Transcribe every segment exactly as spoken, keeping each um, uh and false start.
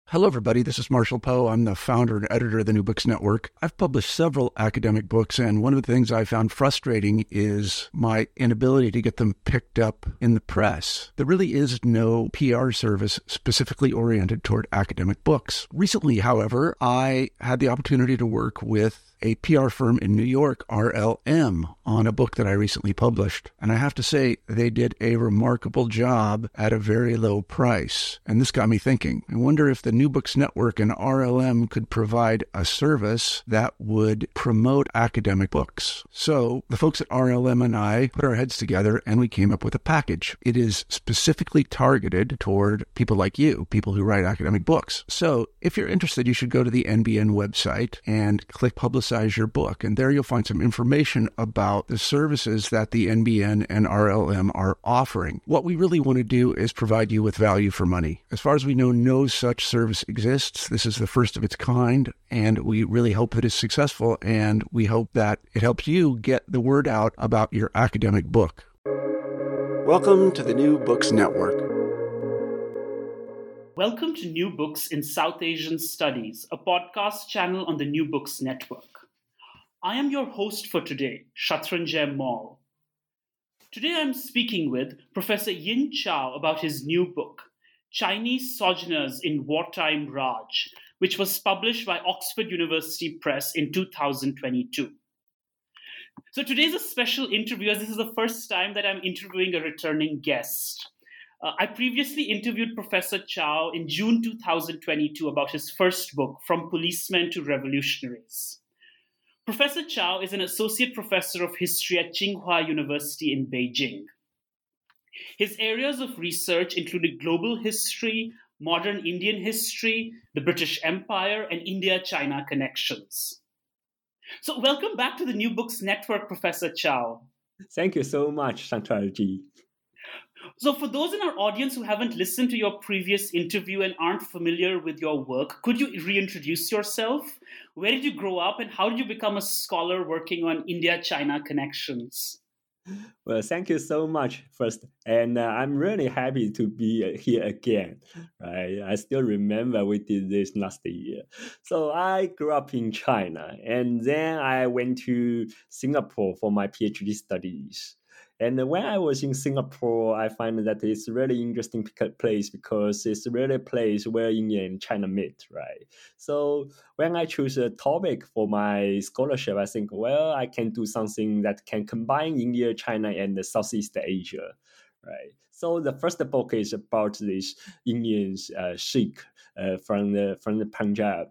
Hello, everybody. This is Marshall Poe. I'm the founder and editor of the New Books Network. I've published several academic books, and one of the things I found frustrating is my inability to get them picked up in the press. There really is no P R service specifically oriented toward academic books. Recently, however, I had the opportunity to work with a P R firm in New York, R L M, on a book that I recently published. And I have to say, they did a remarkable job at a very low price. And this got me thinking. I wonder if the New Books Network and R L M could provide a service that would promote academic books. So the folks at R L M and I put our heads together and we came up with a package. It is specifically targeted toward people like you, people who write academic books. So if you're interested, you should go to the N B N website and click Publicize your book. And there you'll find some information about the services that the N B N and R L M are offering. What we really want to do is provide you with value for money. As far as we know, no such service exists. This is the first of its kind, and we really hope that it's successful, and we hope that it helps you get the word out about your academic book. Welcome to the New Books Network. Welcome to New Books in South Asian Studies, a podcast channel on the New Books Network. I am your host for today, Shatranjay Mall. Today I'm speaking with Professor Yin Chao about his new book, Chinese Sojourners in Wartime Raj, which was published by Oxford University Press in two thousand twenty-two. So today's a special interview, as this is the first time that I'm interviewing a returning guest. Uh, I previously interviewed Professor Chao in June two thousand twenty-two about his first book, From Policemen to Revolutionaries. Professor Chao is an associate professor of history at Tsinghua University in Beijing. His areas of research included global history, modern Indian history, the British Empire, and India-China connections. So welcome back to the New Books Network, Professor Chao. Thank you so much, Shankarji. So for those in our audience who haven't listened to your previous interview and aren't familiar with your work, could you reintroduce yourself? Where did you grow up and how did you become a scholar working on India-China connections? Well, thank you so much first. And uh, I'm really happy to be here again. Right? I still remember we did this last year. So I grew up in China and then I went to Singapore for my PhD studies. And when I was in Singapore, I find that it's a really interesting place because it's really a place where India and China meet, right? So when I choose a topic for my scholarship, I think, well, I can do something that can combine India, China, and Southeast Asia, right? So the first book is about this Indian uh, Sikh uh, from the from the Punjab.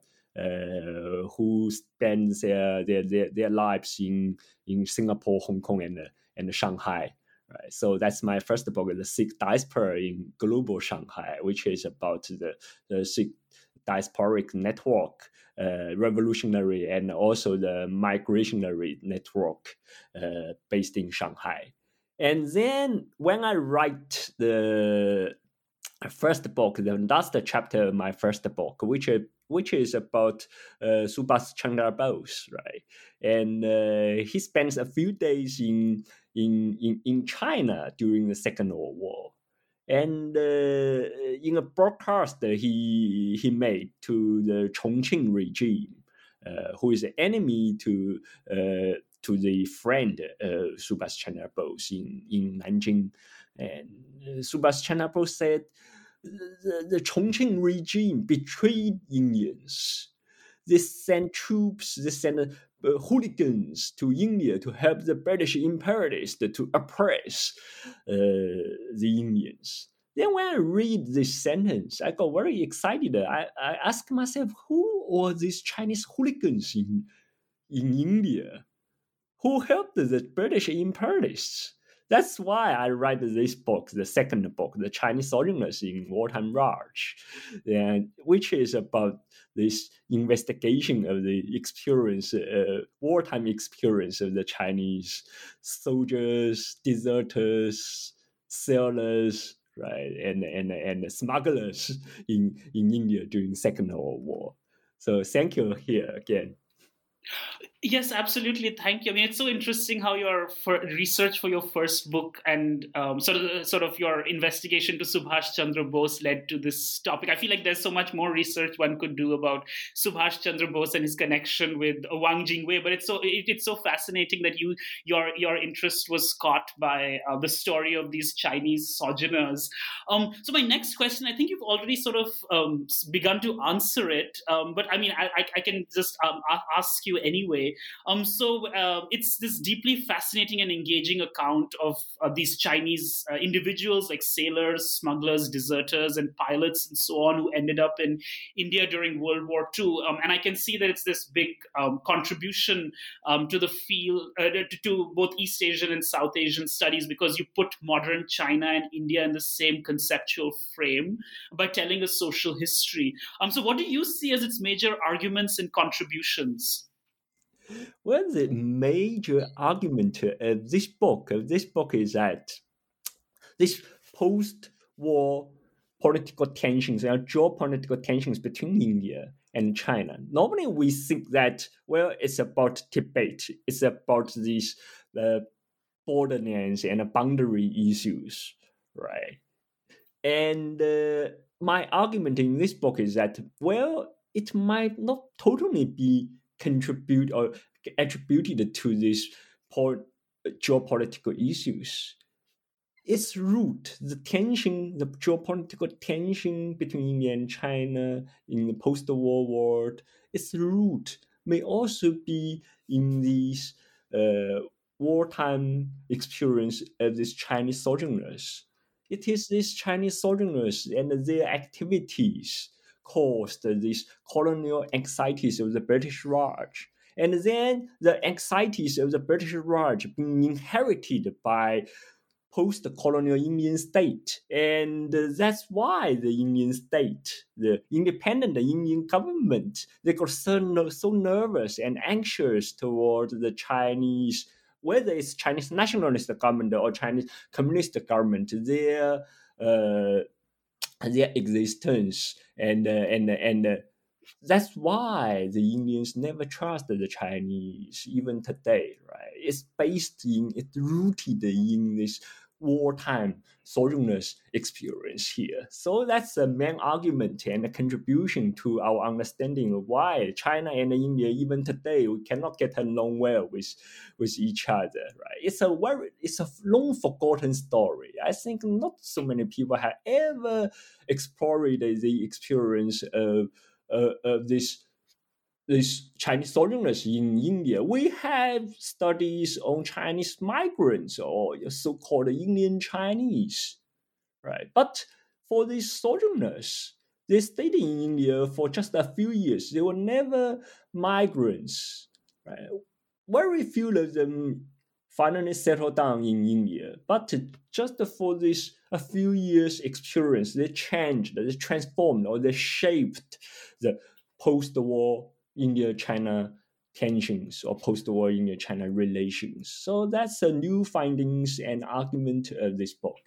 Uh, who spend their, their their their lives in in Singapore, Hong Kong, and and Shanghai. Right. So that's my first book, The Sikh Diaspora in Global Shanghai, which is about the, the Sikh diasporic network, uh, revolutionary, and also the migrationary network uh, based in Shanghai. And then when I write the first book, the last chapter of my first book, which which is about uh, Subhas Chandra Bose, right? And uh, he spends a few days in, in in in China during the Second World War. And uh, in a broadcast he he made to the Chongqing regime, uh, who is an enemy to uh, to the friend uh, Subhas Chandra Bose in, in Nanjing. And uh, Subhas Chandra Bose said, the, the Chongqing regime betrayed Indians. They sent troops, they sent uh, hooligans to India to help the British imperialists to oppress uh, the Indians. Then when I read this sentence, I got very excited. I, I asked myself, who are these Chinese hooligans in, in India? Who helped the British imperialists? That's why I write this book, the second book, The Chinese Sojourners in Wartime Raj, and which is about this investigation of the experience, uh, wartime experience of the Chinese soldiers, deserters, sailors, right, and and and smugglers in in India during Second World War. So thank you here again. Yes, absolutely. Thank you. I mean, it's so interesting how your for research for your first book and um, sort of sort of your investigation to Subhash Chandra Bose led to this topic. I feel like there's so much more research one could do about Subhash Chandra Bose and his connection with Wang Jingwei. But it's so it, it's so fascinating that you your your interest was caught by uh, the story of these Chinese sojourners. Um, so my next question, I think you've already sort of um, begun to answer it. Um, but I mean, I, I, I can just um, ask you anyway. Um, so uh, it's this deeply fascinating and engaging account of uh, these Chinese uh, individuals like sailors, smugglers, deserters, and pilots and so on who ended up in India during World War Two. Um, and I can see that it's this big um, contribution um, to the field, uh, to, to both East Asian and South Asian studies, because you put modern China and India in the same conceptual frame by telling a social history. Um, so what do you see as its major arguments and contributions? Well, the major argument of this book, of this book is that this post-war political tensions and geopolitical tensions between India and China. Normally, we think that, well, it's about Tibet, it's about these uh, borderlands and boundary issues, right? And uh, my argument in this book is that, well, it might not totally be contribute or attributed to these pol- geopolitical issues. Its root, the tension, the geopolitical tension between India and China in the post-war world, its root may also be in these uh, wartime experience of these Chinese sojourners. It is these Chinese sojourners and their activities caused these colonial anxieties of the British Raj. And then the anxieties of the British Raj being inherited by post-colonial Indian state. And that's why the Indian state, the independent Indian government, they got so, so nervous and anxious toward the Chinese, whether it's Chinese nationalist government or Chinese communist government, their uh, their existence. And, uh, and, and uh, that's why the Indians never trust the Chinese, even today, right? It's based in, it's rooted in this wartime sojourners experience here. So that's the main argument and a contribution to our understanding of why China and India, even today, we cannot get along well with, with each other, right? It's a very, it's a long forgotten story. I think not so many people have ever explored the experience of Uh, of this these Chinese sojourners in India. We have studies on Chinese migrants or so-called Indian Chinese, right? But for these sojourners, they stayed in India for just a few years. They were never migrants, right? Very few of them finally settled down in India. But just for this a few years experience, they changed, they transformed, or they shaped the post-war India-China tensions or post-war India-China relations. So that's the new findings and argument of this book.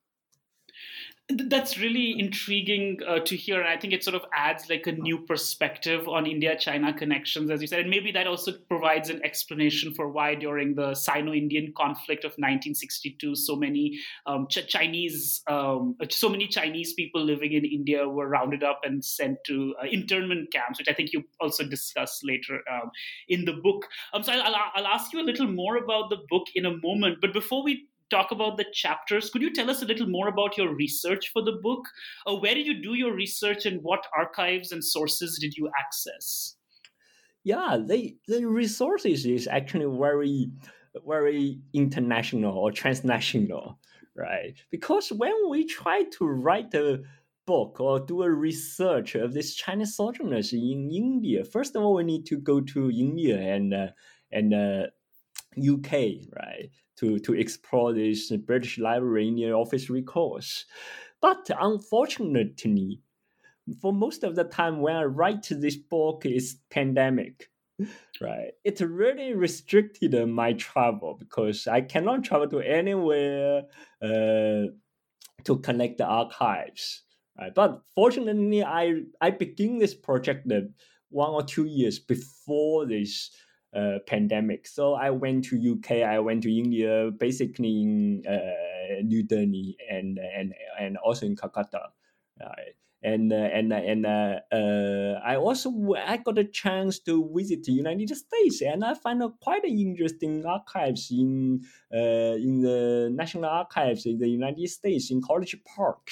That's really intriguing uh, to hear. And I think it sort of adds like a new perspective on India-China connections, as you said. And maybe that also provides an explanation for why during the Sino-Indian conflict of nineteen sixty-two, so many um, Ch- Chinese, um, so many Chinese people living in India were rounded up and sent to uh, internment camps, which I think you also discuss later um, in the book. Um, so I'll, I'll ask you a little more about the book in a moment. But before we talk about the chapters, could you tell us a little more about your research for the book? Uh, where did you do your research and what archives and sources did you access? Yeah, they, the resources is actually very, very international or transnational, right? Because when we try to write a book or do a research of these Chinese sojourners in India, first of all, we need to go to India and uh, and uh, U K, right, to, to explore this British Library Indian office records. But unfortunately, for most of the time when I write this book, it's pandemic, right? It really restricted my travel because I cannot travel to anywhere uh, to connect the archives, right? But fortunately, I I begin this project one or two years before this uh, pandemic. So I went to U K, I went to India, basically in uh, New Delhi and and and also in Calcutta. Right. And uh, and uh, and uh, uh, I also I got a chance to visit the United States, and I find a quite interesting archives in uh, in the National Archives in the United States in College Park,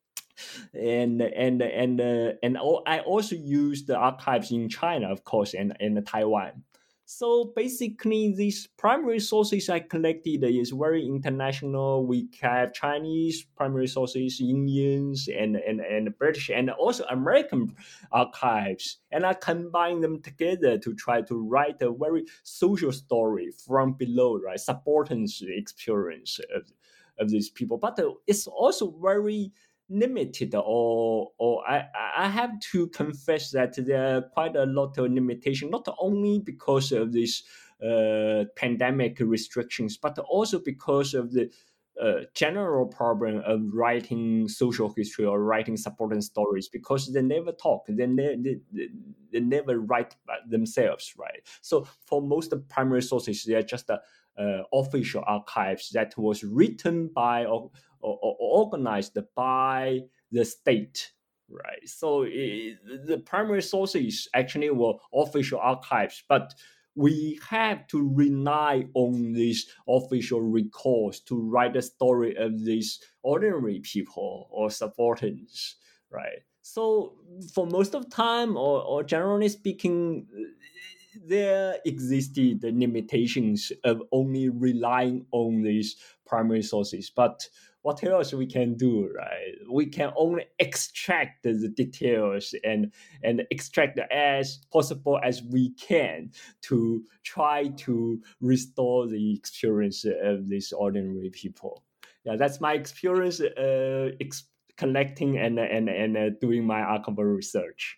and and and uh, and I also use the archives in China, of course, and and Taiwan. So basically, these primary sources I collected is very international. We have Chinese primary sources, Indians, and, and, and British, and also American archives. And I combine them together to try to write a very social story from below, right? Subordinates experience of, of these people. But it's also very limited, or or I, I have to confess that there are quite a lot of limitation, not only because of this uh, pandemic restrictions, but also because of the uh, general problem of writing social history or writing supporting stories, because they never talk, they, ne- they, they never write themselves, right? So for most primary sources, they are just a, uh, official archives that was written by or Or, or organized by the state, right? So it, the primary sources actually were official archives, but we have to rely on these official records to write the story of these ordinary people or subordinates, right? So for most of time, or, or generally speaking, there existed the limitations of only relying on these primary sources. But what else we can do, right? We can only extract the details and, and extract as possible as we can to try to restore the experience of these ordinary people. Yeah, that's my experience uh, ex- collecting and, and, and uh, doing my archival research.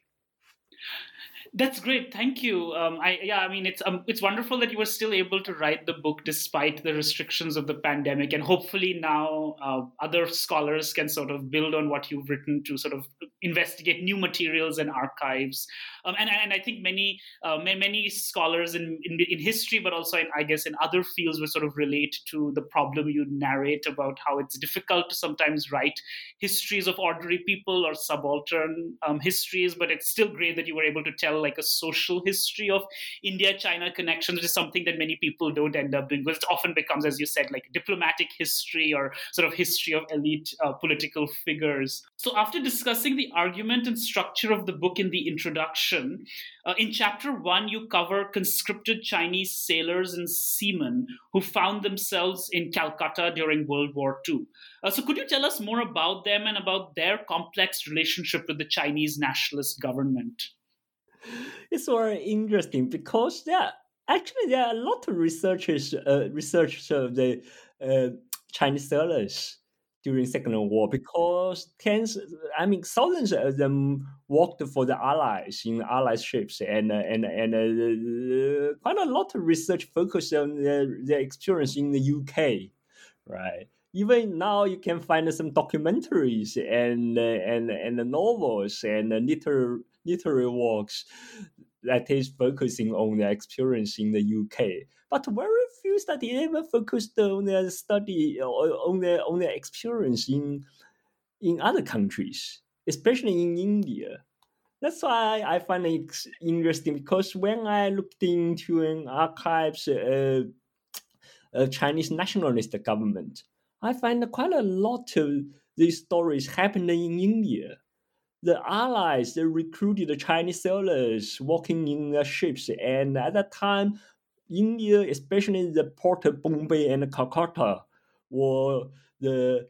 That's great. Thank you. Um, I yeah, I mean, it's um, it's wonderful that you were still able to write the book despite the restrictions of the pandemic, and hopefully now uh, other scholars can sort of build on what you've written to sort of investigate new materials and archives. Um, and and I think many uh, many scholars in, in in history, but also in, I guess in other fields, will sort of relate to the problem you narrate about how it's difficult to sometimes write histories of ordinary people or subaltern um, histories, but it's still great that you were able to tell like a social history of India-China connections, which is something that many people don't end up doing, because it often becomes, as you said, like diplomatic history or sort of history of elite uh, political figures. So after discussing the argument and structure of the book in the introduction, uh, in chapter one, you cover conscripted Chinese sailors and seamen who found themselves in Calcutta during World War Two. Uh, so could you tell us more about them and about their complex relationship with the Chinese nationalist government? It's very interesting because there actually there are a lot of researchers, uh, research of the uh, Chinese sailors during Second World War, because tens, I mean, thousands of them worked for the Allies in Allied ships, and uh, and and uh, quite a lot of research focused on their, their experience in the U K, right? Even now, you can find some documentaries and uh, and and novels and uh, literary literary works that is focusing on their experience in the U K. But very few studies ever focused on their study or on their on their experience in in other countries, especially in India. That's why I find it interesting, because when I looked into an archives uh, of Chinese nationalist government, I find quite a lot of these stories happening in India. The Allies, they recruited the Chinese sailors working in their ships, and at that time, India, especially the port of Bombay and Calcutta, were the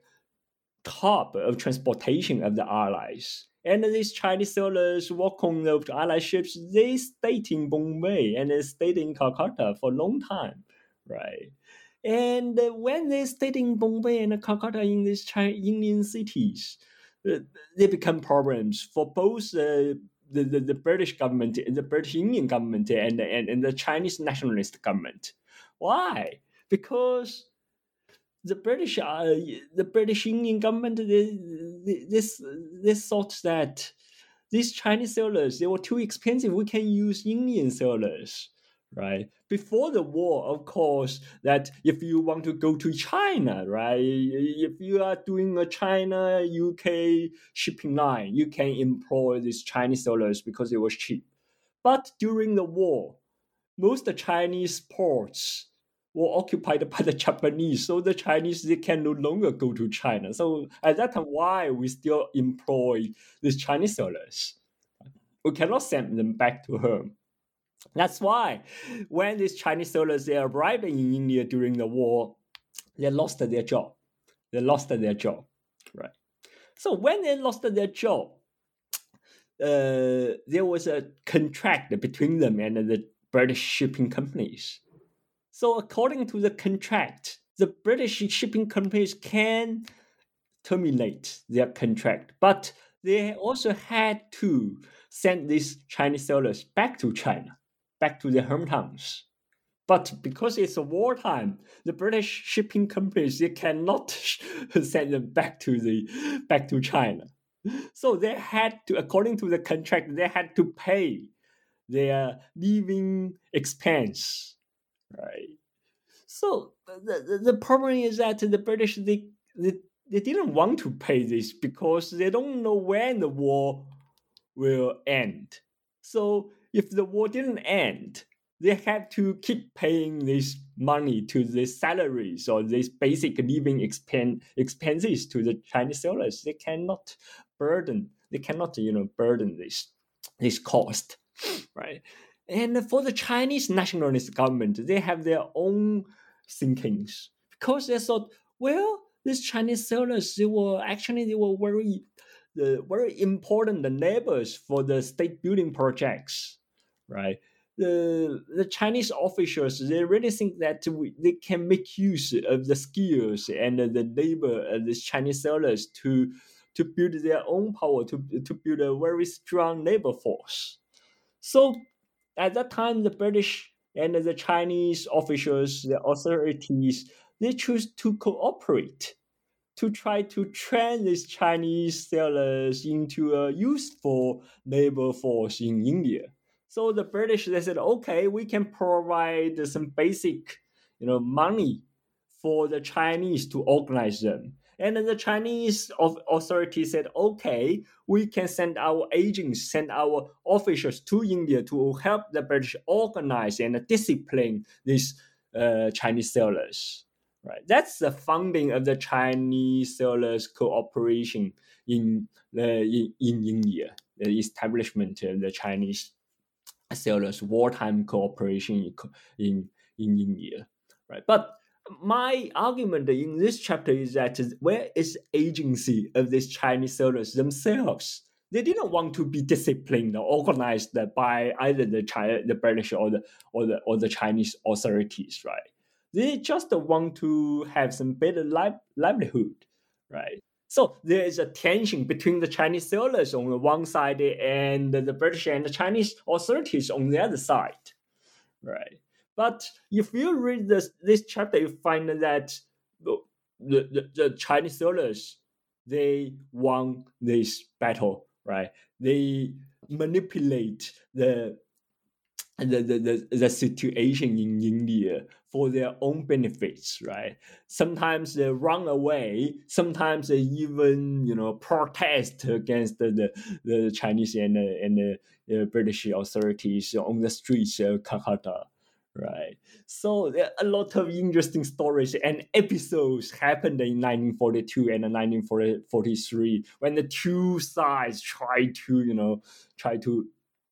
top of transportation of the Allies. And these Chinese sailors work on the Allied ships, they stayed in Bombay and they stayed in Calcutta for a long time, right? And when they stayed in Bombay and Calcutta, in these Chinese Indian cities, uh, they become problems for both uh, the, the, the British government, the British Indian government, and, and, and the Chinese nationalist government. Why? Because the British, uh, the British Indian government, they, they, this this thought that these Chinese sailors, they were too expensive. We can use Indian sailors, right? Before the war, of course, that if you want to go to China, right, if you are doing a China U K shipping line, you can employ these Chinese sellers because it was cheap. But during the war, most of the Chinese ports were occupied by the Japanese, so the Chinese, they can no longer go to China. So at that time, why we still employ these Chinese sellers? We cannot send them back to home. That's why when these Chinese sellers, they arrived in India during the war, they lost their job. They lost their job, right? So when they lost their job, uh, there was a contract between them and the British shipping companies. So according to the contract, the British shipping companies can terminate their contract, but they also had to send these Chinese sellers back to China, back to their hometowns. But because it's a wartime, the British shipping companies, they cannot send them back to the back to China. So they had to, according to the contract, they had to pay their living expense, right? So the, the, the problem is that the British, they, they, they didn't want to pay this because they don't know when the war will end. So if the war didn't end, they had to keep paying this money to the salaries or these basic living expen- expenses to the Chinese sellers. They cannot burden, they cannot, you know, burden this, this cost, right? And for the Chinese nationalist government, they have their own thinkings because they thought, well, these Chinese sellers, they were actually, they were very, the very important neighbors for the state building projects, right? The, the Chinese officials, they really think that we, they can make use of the skills and the labor of these Chinese sellers to, to build their own power, to, to build a very strong labor force. So at that time, the British and the Chinese officials, the authorities, they choose to cooperate to try to train these Chinese sellers into a useful labor force in India. So the British, they said, okay, we can provide some basic, you know, money for the Chinese to organize them. And then the Chinese authorities said, okay, we can send our agents, send our officials to India to help the British organize and discipline these uh, Chinese sellers. Right, that's the founding of the Chinese sellers cooperation in uh, in, in India, the establishment of the Chinese sellers wartime cooperation in in India. Right, but my argument in this chapter is that where is agency of these Chinese sellers themselves? They didn't want to be disciplined or organized by either the China, the British or the or the or the Chinese authorities, right? They just want to have some better li- livelihood, right? So there is a tension between the Chinese sellers on the one side and the British and the Chinese authorities on the other side, right? But if you read this this chapter, you find that the, the, the Chinese sellers, they won this battle, right? They manipulate the the, the, the, the situation in India for their own benefits, right? Sometimes they run away. Sometimes they even, you know, protest against the, the, the Chinese and, the, and the, the British authorities on the streets of Calcutta, right? So there are a lot of interesting stories and episodes happened in nineteen forty-two and nineteen forty-three when the two sides try to, you know, try to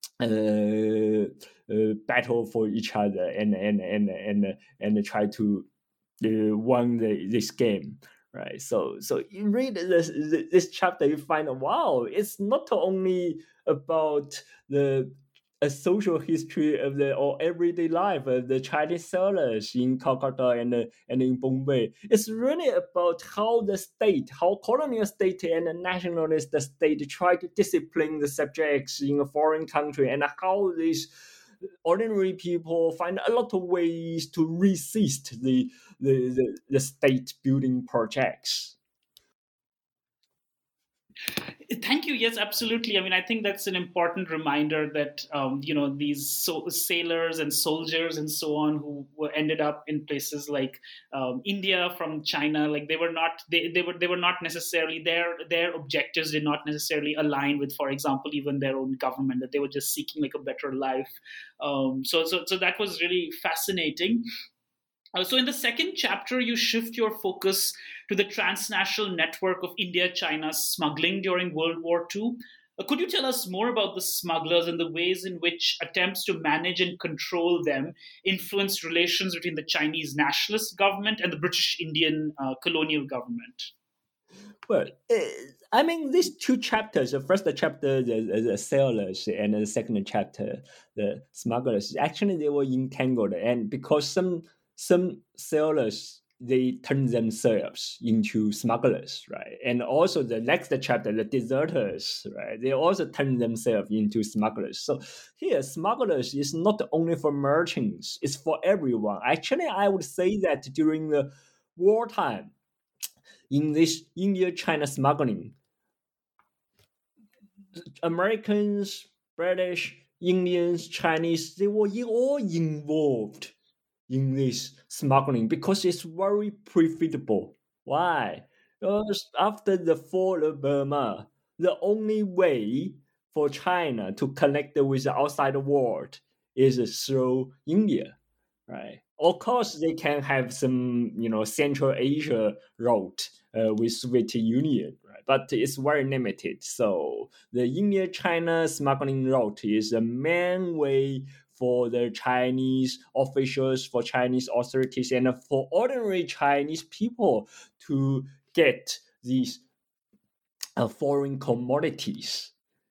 uh, uh, battle for each other and and and and and try to uh, win the, this game, right? So so you read this this chapter, you find wow, it's not only about the a social history of the or everyday life of the Chinese sellers in Calcutta and uh, and in Bombay. It's really about how the state, how colonial state and the nationalist state try to discipline the subjects in a foreign country, and how these ordinary people find a lot of ways to resist the the, the, the state building projects. Thank you. Yes, absolutely. I mean, I think that's an important reminder that um, you know these so- sailors and soldiers and so on who were ended up in places like um, India from China, like they were not they, they were they were not necessarily their their objectives did not necessarily align with, for example, even their own government. That they were just seeking like a better life. Um, so so so that was really fascinating. Uh, so, in the second chapter, you shift your focus to the transnational network of India China smuggling during World War Two. Uh, could you tell us more about the smugglers and the ways in which attempts to manage and control them influenced relations between the Chinese nationalist government and the British Indian uh, colonial government? Well, eh, I mean, these two chapters, the first chapter, the, the sailors, and the second chapter, the smugglers, actually they were entangled. And because some some sailors, they turn themselves into smugglers, right? And also the next chapter, the deserters, right? They also turn themselves into smugglers. So here, smugglers is not only for merchants, it's for everyone. Actually, I would say that during the wartime, in this India-China smuggling, Americans, British, Indians, Chinese, they were all involved in this smuggling because it's very profitable. Why? Because after the fall of Burma, the only way for China to connect with the outside world is through India, right? Of course, they can have some, you know, Central Asia route uh, with Soviet Union, right? But it's very limited. So the India-China smuggling route is the main way for the Chinese officials, for Chinese authorities, and for ordinary Chinese people to get these uh, foreign commodities.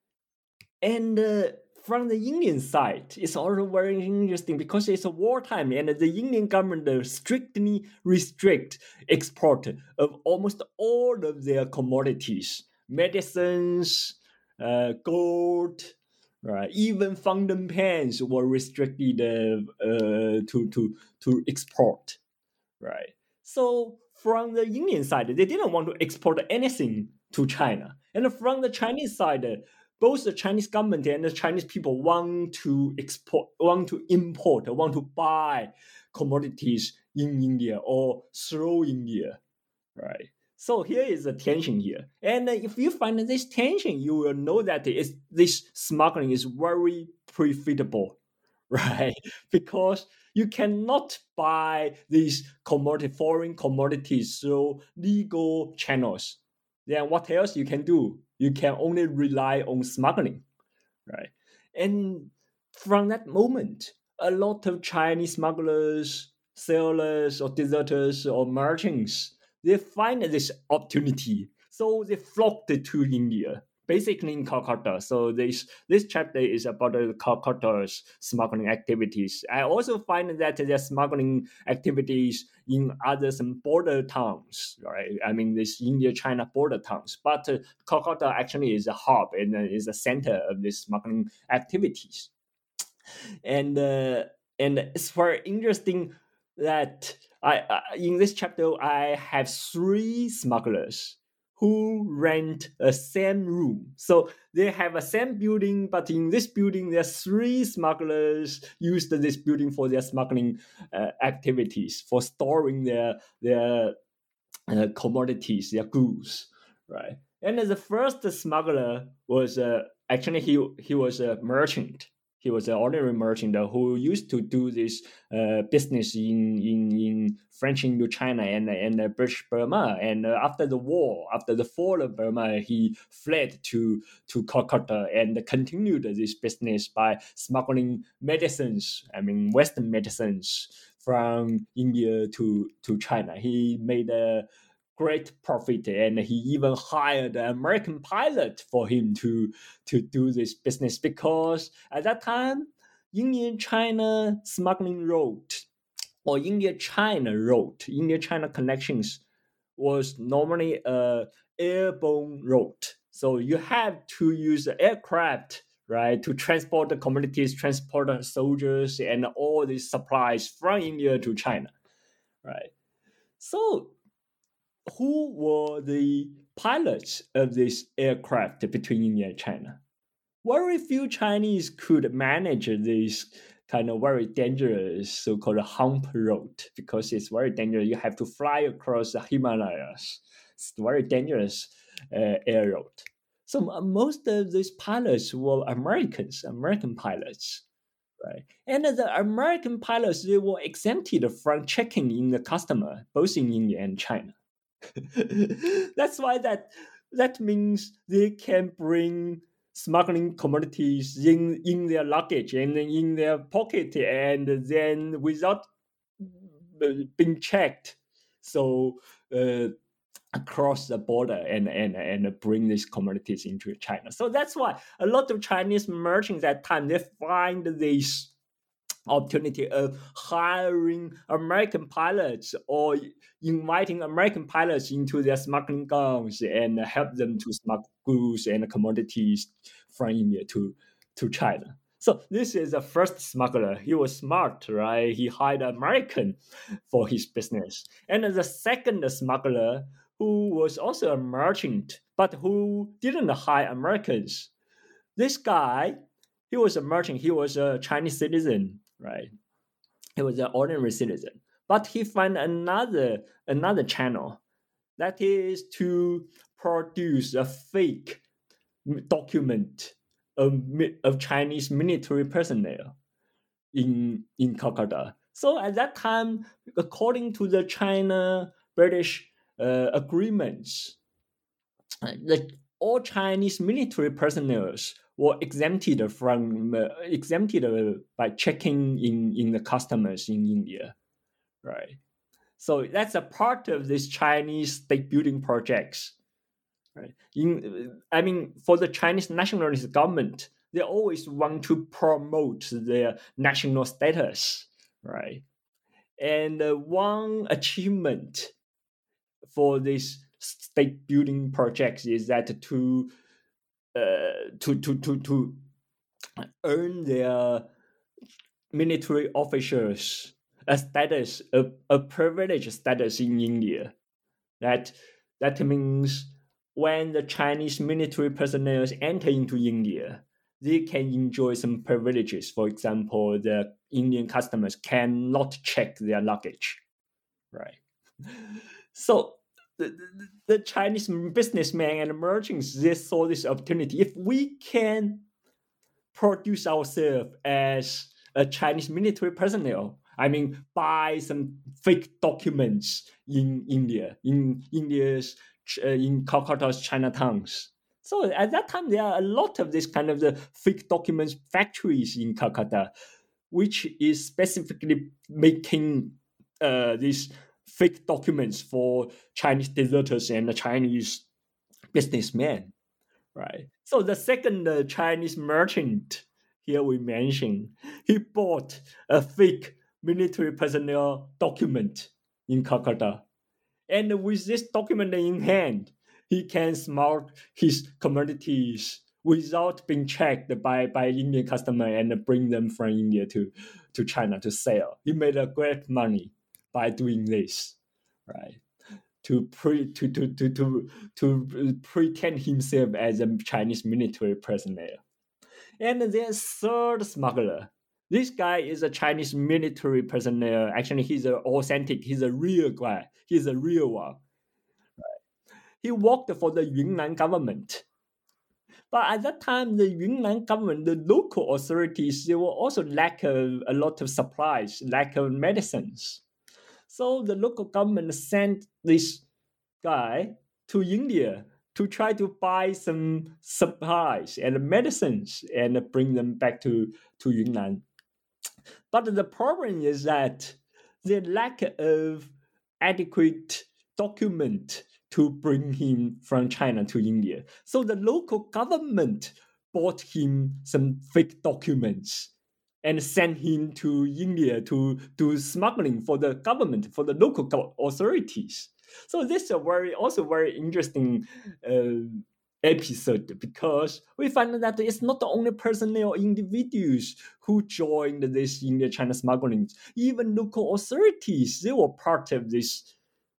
And uh, from the Indian side, it's also very interesting because it's a wartime and the Indian government strictly restrict export of almost all of their commodities, medicines, uh, gold, right? Even fountain pens were restricted uh, uh, to, to, to export, right? So from the Indian side, they didn't want to export anything to China. And from the Chinese side, both the Chinese government and the Chinese people want to export, want to import, want to buy commodities in India or through India, right? So here is the tension here. And if you find this tension, you will know that it's, this smuggling is very profitable, right? Because you cannot buy these commodity, foreign commodities through legal channels. Then what else you can do? You can only rely on smuggling, right? And from that moment, a lot of Chinese smugglers, sailors, or deserters, or merchants, they find this opportunity. So they flocked to India, basically in Calcutta. So this this chapter is about the Calcutta's smuggling activities. I also find that there are smuggling activities in other some border towns, right? I mean, this India-China border towns. But uh, Calcutta actually is a hub and uh, is a center of this smuggling activities. And uh, and it's very interesting that I uh, in this chapter I have three smugglers who rent a same room. So they have a same building, but in this building, there are three smugglers used this building for their smuggling uh, activities, for storing their their uh, commodities, their goods, right? And the first smuggler was uh, actually he he was a merchant. He was an ordinary merchant who used to do this uh, business in, in, in French Indochina and and uh, British Burma. And uh, after the war, after the fall of Burma, he fled to to Calcutta and continued this business by smuggling medicines. I mean, Western medicines from India to to China. He made a great profit, and he even hired an American pilot for him to to do this business, because at that time Indian-China smuggling route or India-China route, India-China connections was normally a airborne route. So you have to use the aircraft, right, to transport the commodities, transport the soldiers and all these supplies from India to China, right? So who were the pilots of this aircraft between India and China? Very few Chinese could manage this kind of very dangerous so-called hump road because it's very dangerous. You have to fly across the Himalayas. It's very dangerous uh, air road. So uh, most of these pilots were Americans, American pilots, right? And the American pilots, they were exempted from checking in the customer, both in India and China. That's why that that means they can bring smuggling commodities in, in their luggage and in their pocket, and then without being checked, so uh, across the border and, and and bring these commodities into China. So that's why a lot of Chinese merchants at that time, they find this opportunity of hiring American pilots or inviting American pilots into their smuggling gangs and help them to smuggle goods and commodities from India to, to China. So this is the first smuggler. He was smart, right? He hired an American for his business. And the second smuggler, who was also a merchant, but who didn't hire Americans. This guy, he was a merchant. He was a Chinese citizen, right? He was an ordinary citizen. But he found another, another channel. That is to produce a fake document of, of Chinese military personnel in, in Calcutta. So at that time, according to the China-British uh, agreements, the, all Chinese military personnel were exempted from uh, exempted uh, by checking in, in the customs in India, right? So that's a part of this Chinese state building projects, right? In I mean, for the Chinese nationalist government, they always want to promote their national status, right? And uh, one achievement for this state building projects is that to uh, to to to to earn their military officers a status, a, a privileged status in India. That that means when the Chinese military personnel enter into India, they can enjoy some privileges. For example, the Indian customers cannot check their luggage, right? So the, the, the Chinese businessmen and merchants, they saw this opportunity. If we can produce ourselves as a Chinese military personnel, I mean, buy some fake documents in India, in India's, uh, in Calcutta's Chinatowns. So at that time, there are a lot of this kind of the fake documents factories in Calcutta, which is specifically making uh, these fake documents for Chinese deserters and Chinese businessmen, right? So the second uh, Chinese merchant here we mentioned, he bought a fake military personnel document in Calcutta. And with this document in hand, he can smuggle his commodities without being checked by, by Indian customer and bring them from India to, to China to sell. He made a great money by doing this, right? To pre to to to to, to pretend himself as a Chinese military personnel. And there's third smuggler. This guy is a Chinese military personnel. Actually, he's an authentic. He's a real guy. He's a real one. Right? He worked for the Yunnan government. But at that time, the Yunnan government, the local authorities, they were also lack of a lot of supplies, lack of medicines. So the local government sent this guy to India to try to buy some supplies and medicines and bring them back to, to Yunnan. But the problem is that the lack of adequate document to bring him from China to India. So the local government bought him some fake documents and sent him to India to do smuggling for the government, for the local authorities. So this is a very, also very interesting uh, episode because we find that it's not only personnel or individuals who joined this India-China smuggling. Even local authorities, they were part of this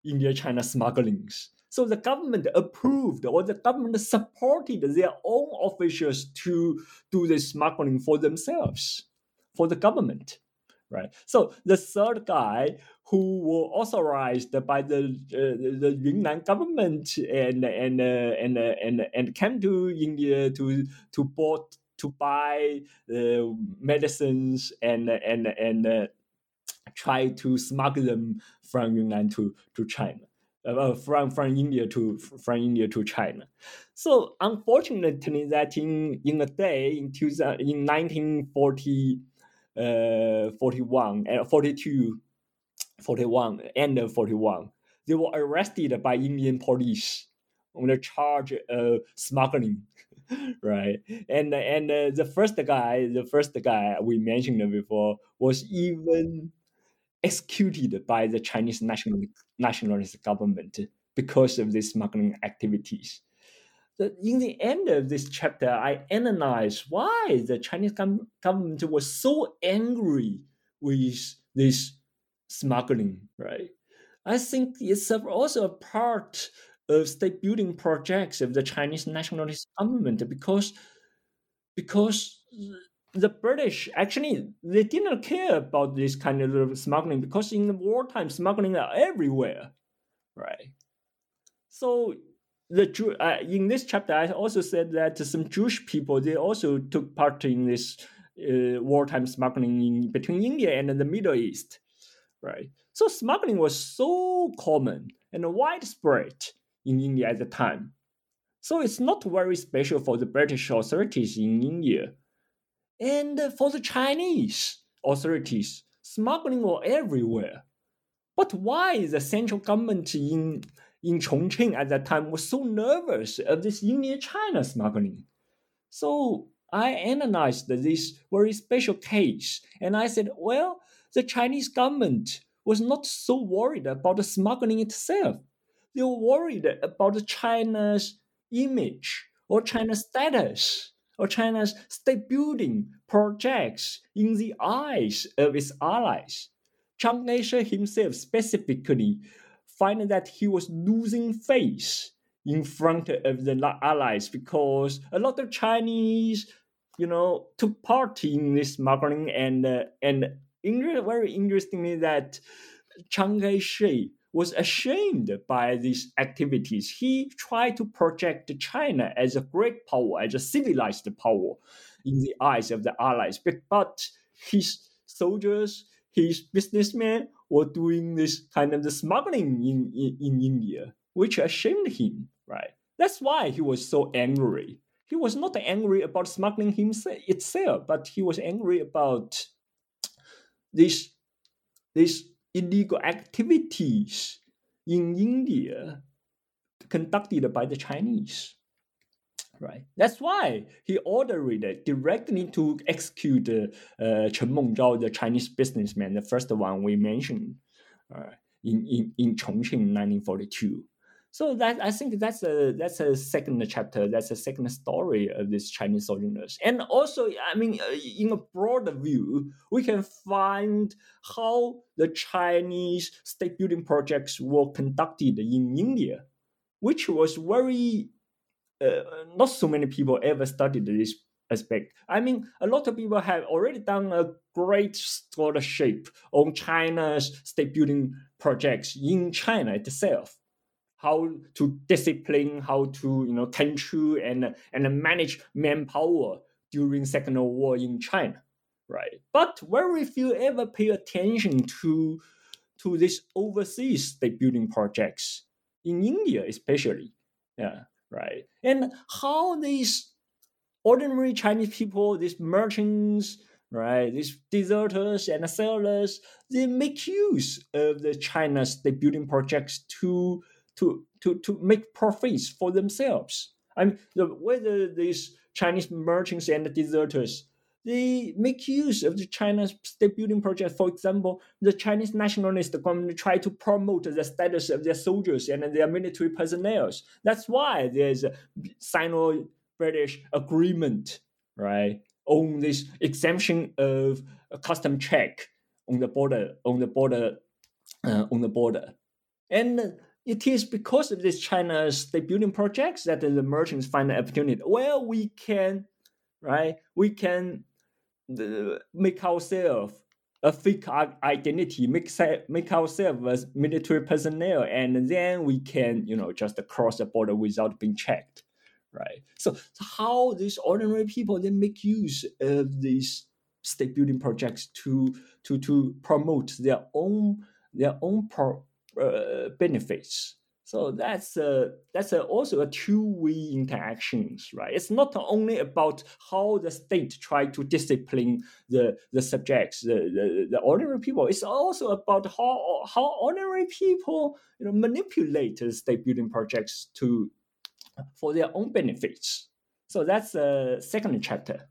India-China smugglings. So the government approved or the government supported their own officials to do the smuggling for themselves, for the government, right? So the third guy who were authorized by the uh, the Yunnan government and and uh, and uh, and and came to India to to bought to buy uh, medicines and and and uh, try to smuggle them from Yunnan to to China. Uh, from from India to from India to China. So unfortunately, that in, in a day in two, in nineteen forty, uh, forty-one, uh, forty-two, forty-one, end of forty-one, they were arrested by Indian police on the charge of smuggling, right? And and uh, the first guy, the first guy we mentioned before, was even executed by the Chinese national, nationalist government because of these smuggling activities. So in the end of this chapter, I analyze why the Chinese gov- government was so angry with this smuggling, right? I think it's also a part of state building projects of the Chinese nationalist government because because the British actually they didn't care about this kind of smuggling because in the wartime smuggling are everywhere, right? So the Jew, uh, in this chapter, I also said that some Jewish people they also took part in this uh, wartime smuggling in, between India and the Middle East, right? So smuggling was so common and widespread in India at the time. So it's not very special for the British authorities in India. And for the Chinese authorities, smuggling was everywhere. But why the central government in, in Chongqing at that time was so nervous of this India-China smuggling? So I analyzed this very special case, and I said, well, the Chinese government was not so worried about the smuggling itself. They were worried about China's image or China's status or China's state building projects in the eyes of its allies. Chiang Kai-shek himself specifically found that he was losing face in front of the allies because a lot of Chinese, you know, took part in this smuggling, and uh, and very interestingly that Chiang Kai-shek was ashamed by these activities. He tried to project China as a great power, as a civilized power in the eyes of the allies. But his soldiers, his businessmen were doing this kind of the smuggling in, in, in India, which ashamed him, right? That's why he was so angry. He was not angry about smuggling himself itself, but he was angry about this, this illegal activities in India conducted by the Chinese, right? That's why he ordered directly to execute uh, Chen Mengzhao, the Chinese businessman, the first one we mentioned uh, in, in, in Chongqing in nineteen forty-two. So that I think that's a that's a second chapter. That's a second story of this Chinese sojourners. And also, I mean, in a broader view, we can find how the Chinese state building projects were conducted in India, which was very uh, not so many people ever studied this aspect. I mean, a lot of people have already done a great scholarship on China's state building projects in China itself. How to discipline, how to you know control and and manage manpower during Second World War in China, right? But very few ever pay attention to to these overseas state building projects in India, especially, yeah, right? And how these ordinary Chinese people, these merchants, right, these deserters and sellers, they make use of the China state building projects to to to to make profits for themselves. I mean, the, whether these Chinese merchants and deserters, they make use of the China state building project. For example, the Chinese nationalist government try to promote the status of their soldiers and their military personnel. That's why there's a Sino-British agreement, right, on this exemption of a custom check on the border, on the border, uh, on the border. And it is because of this China's state building projects that the merchants find an opportunity. Well, we can, right? We can uh, make ourselves a fake identity, make make ourselves as military personnel, and then we can, you know, just cross the border without being checked, right? So, so how these ordinary people then make use of these state building projects to to to promote their own their own pro, uh, benefits. So that's a, that's a, also a two-way interactions, right? It's not only about how the state try to discipline the, the subjects, the, the, the ordinary people. It's also about how how ordinary people, you know, manipulate the state building projects to for their own benefits. So that's the second chapter.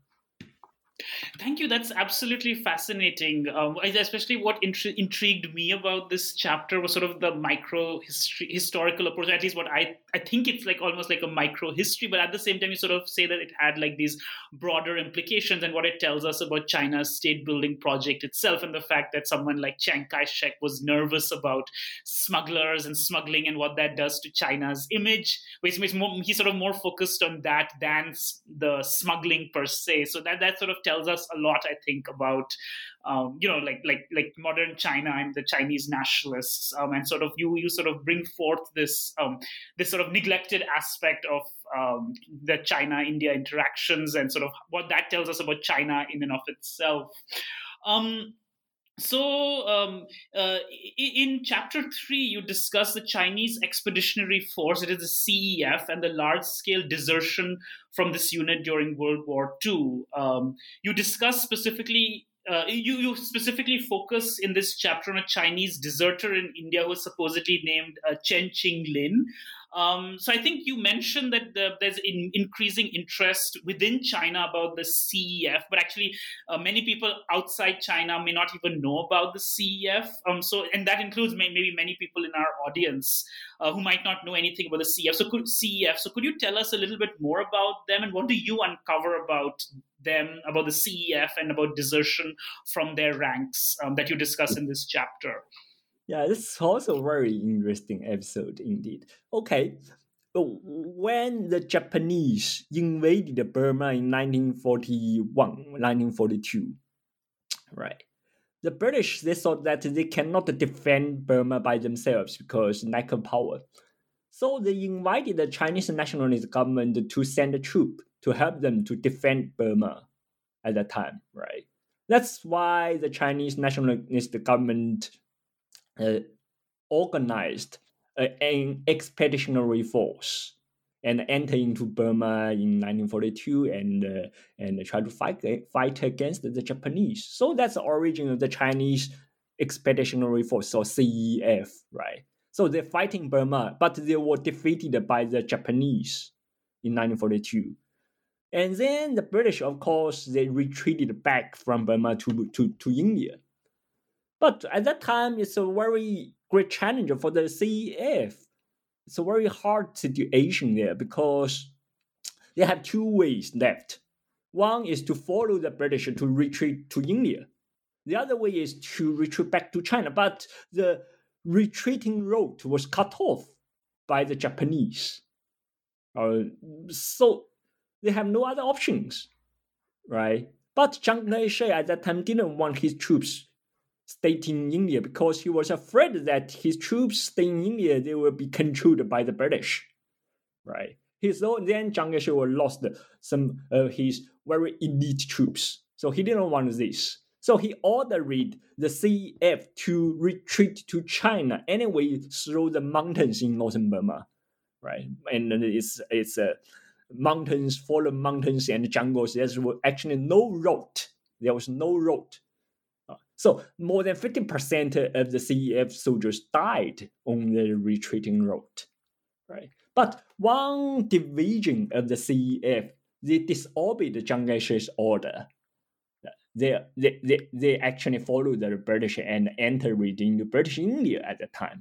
Thank you. That's absolutely fascinating. Um, especially what intri- intrigued me about this chapter was sort of the micro history, historical approach. At least what I, I think it's like almost like a micro history, but at the same time, you sort of say that it had like these broader implications and what it tells us about China's state building project itself, and the fact that someone like Chiang Kai-shek was nervous about smugglers and smuggling and what that does to China's image, which means more, he's sort of more focused on that than the smuggling per se. So that, that sort of tells us a lot, I think, about um, you know, like like like modern China and the Chinese nationalists, um, and sort of you you sort of bring forth this um, this sort of neglected aspect of um, the China-India interactions and sort of what that tells us about China in and of itself. Um, So, um, uh, in chapter three, you discuss the Chinese Expeditionary Force, it is the C E F, and the large-scale desertion from this unit during World War Two. Um, you discuss specifically, uh, you, you specifically focus in this chapter on a Chinese deserter in India who was supposedly named uh, Chen Qinglin. Um, so I think you mentioned that the, there's in, increasing interest within China about the C E F, but actually uh, many people outside China may not even know about the C E F. Um, so, and that includes may, maybe many people in our audience uh, who might not know anything about the C E F. So, could, C E F. So, could you tell us a little bit more about them, and what do you uncover about them, about the C E F, and about desertion from their ranks um, that you discuss in this chapter? Yeah, this is also a very interesting episode indeed. Okay, when the Japanese invaded Burma in nineteen forty-one, nineteen forty-two, right? The British, they thought that they cannot defend Burma by themselves because lack of power. So they invited the Chinese nationalist government to send a troop to help them to defend Burma at that time, right? That's why the Chinese nationalist government Uh, organized uh, an expeditionary force and entered into Burma in nineteen forty-two and uh, and try to fight fight against the Japanese. So that's the origin of the Chinese Expeditionary Force, or C E F, right? So they're fighting Burma, but they were defeated by the Japanese in nineteen forty-two. And then the British, of course, they retreated back from Burma to, to, to India. But at that time, it's a very great challenge for the C E F. It's a very hard situation there because they have two ways left. One is to follow the British to retreat to India. The other way is to retreat back to China. But the retreating route was cut off by the Japanese. Uh, so they have no other options, right? But Chiang Kai-shek at that time didn't want his troops stayed in India because he was afraid that his troops staying in India, they will be controlled by the British, right? His own, then Chiang Kai-shek lost some of his very elite troops, so he didn't want this. So he ordered the C E F to retreat to China anyway through the mountains in northern Burma, right? And it's it's uh, mountains, fallen mountains and jungles. There's actually no road. There was no road. So more than fifty percent of the C E F soldiers died on the retreating route, right? But one division of the C E F, they disobeyed Chiang Kai-shek's order. They, they, they, they actually followed the British and entered into British India at the time.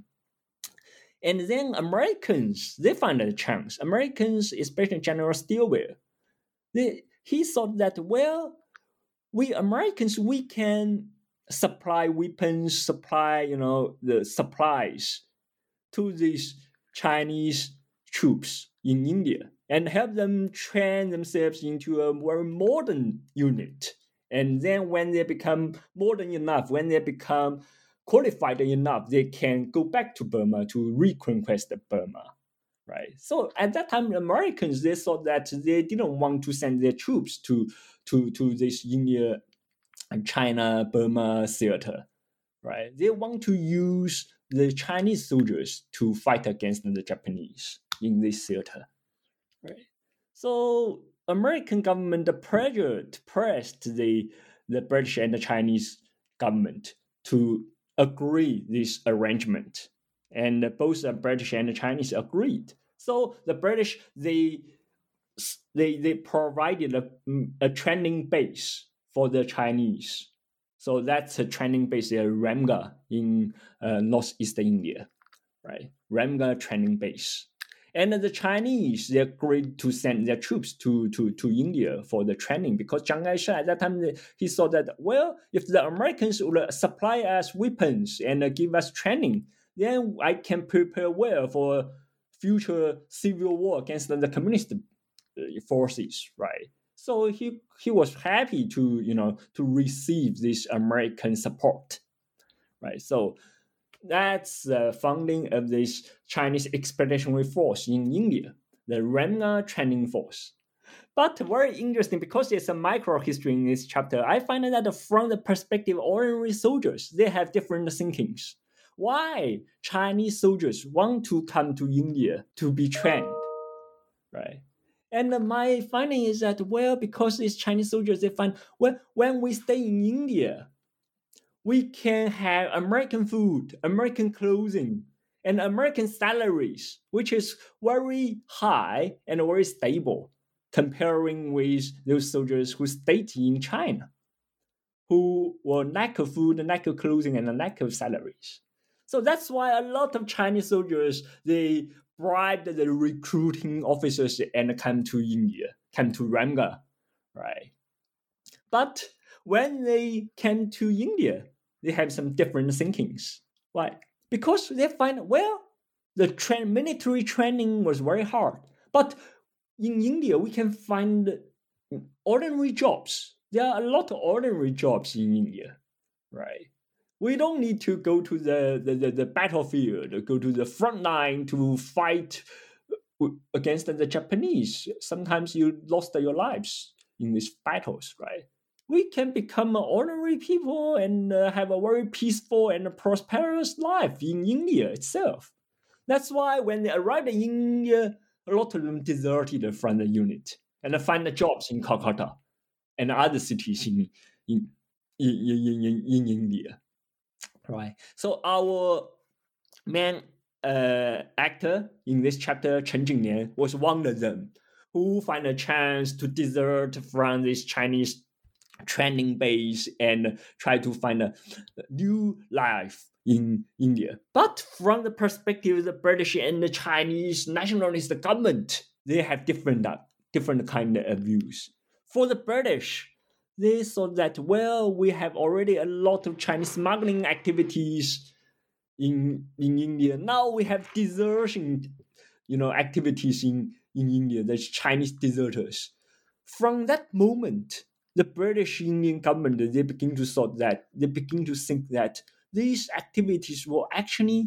And then Americans, they found a chance. Americans, especially General Stilwell, they, he thought that, well, we Americans, we can supply weapons, supply, you know, the supplies to these Chinese troops in India and help them train themselves into a very modern unit. And then when they become modern enough, when they become qualified enough, they can go back to Burma to reconquest Burma, right? So at that time, Americans, they thought that they didn't want to send their troops to, to, to this India and China, Burma theater, right? They want to use the Chinese soldiers to fight against the Japanese in this theater, right? So American government pressured, pressed the, the British and the Chinese government to agree this arrangement. And both the British and the Chinese agreed. So the British, they, they, they provided a, a training base for the Chinese. So that's a training base at Ramgarh in uh, northeast India, right? Ramgarh training base. And the Chinese, they agreed to send their troops to, to, to India for the training because Chiang Kai-shek at that time, he thought that, well, if the Americans would supply us weapons and give us training, then I can prepare well for future civil war against the communist forces, right? So he he was happy to, you know, to receive this American support, right? So that's the founding of this Chinese Expeditionary Force in India, the Ramgarh Training Force. But very interesting, because there's a micro history in this chapter, I find that from the perspective of ordinary soldiers, they have different thinkings. Why Chinese soldiers want to come to India to be trained, right? And my finding is that, well, because these Chinese soldiers, they find, well, when we stay in India, we can have American food, American clothing, and American salaries, which is very high and very stable, comparing with those soldiers who stayed in China, who were lack of food, lack of clothing, and lack of salaries. So that's why a lot of Chinese soldiers, they bribed the recruiting officers and come to India, come to Ramgarh, right? But when they came to India, they have some different thinkings. Why? Because they find, well, the tra- military training was very hard. But in India, we can find ordinary jobs. There are a lot of ordinary jobs in India, right? We don't need to go to the, the, the, the battlefield, go to the front line to fight against the Japanese. Sometimes you lost your lives in these battles, right? We can become ordinary people and uh, have a very peaceful and prosperous life in India itself. That's why when they arrived in India, a lot of them deserted from the unit and find jobs in Calcutta and other cities in, in, in, in, in India. Right. So our main uh, actor in this chapter, Chen Jingnian, was one of them who find a chance to desert from this Chinese training base and try to find a new life in India. But from the perspective of the British and the Chinese nationalist government, they have different, different kind of views. For the British, they thought that, well, we have already a lot of Chinese smuggling activities in, in India. Now we have desertion, you know, activities in, in India, there's Chinese deserters. From that moment, the British Indian government, they begin to thought that, they begin to think that these activities were actually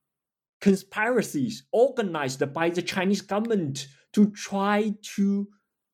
conspiracies organized by the Chinese government to try to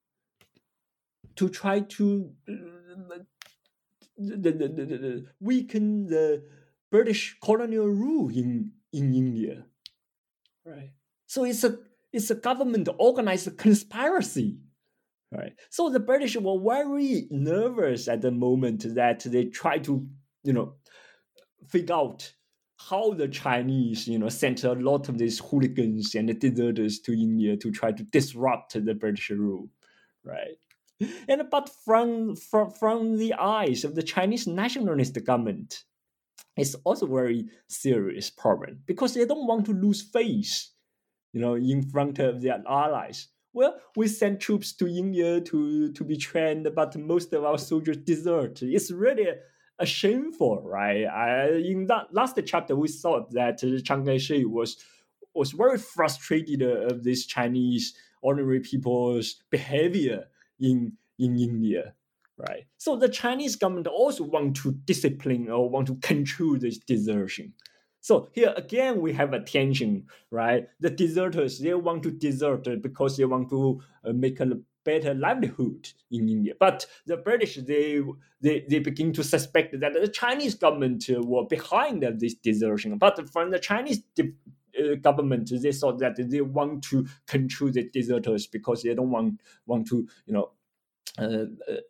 to try to uh, the, the, the, the, weaken the British colonial rule in, in India. Right. So it's a it's a government organized conspiracy. Right. So the British were very nervous at the moment that they try to, you know, figure out how the Chinese, you know, sent a lot of these hooligans and deserters to India to try to disrupt the British rule. Right. And but from, from from the eyes of the Chinese nationalist government, it's also a very serious problem because they don't want to lose face, you know, in front of their allies. Well, we send troops to India to, to be trained, but most of our soldiers desert. It's really a, a shameful, right? I, in that last chapter, we saw that Chiang Kai-shek was was very frustrated of this Chinese ordinary people's behavior in in India, right? So the Chinese government also want to discipline or want to control this desertion. So here again we have a tension, right? The deserters, they want to desert because they want to uh, make a better livelihood in India. But the British, they they, they begin to suspect that the Chinese government uh, were behind this desertion. But from the Chinese de- uh, government, they thought that they want to control the deserters because they don't want want to, you know, uh,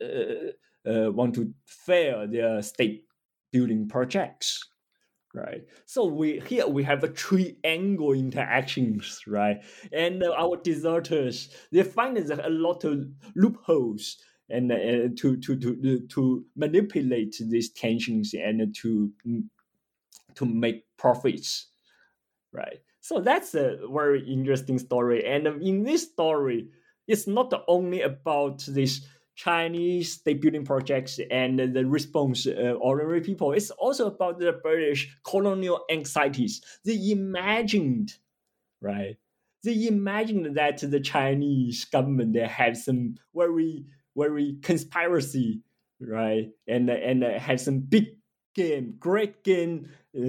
uh, uh, want to fail their state building projects. Right. So we here we have a triangle interactions, right? And uh, our deserters, they find a lot of loopholes and uh, to, to to to manipulate these tensions and to to make profits, right? So that's a very interesting story. And in this story, it's not only about this Chinese state building projects and the response of ordinary people. It's also about the British colonial anxieties. They imagined, right? They imagined that the Chinese government, they had some very, very conspiracy, right? And and had some big game, great game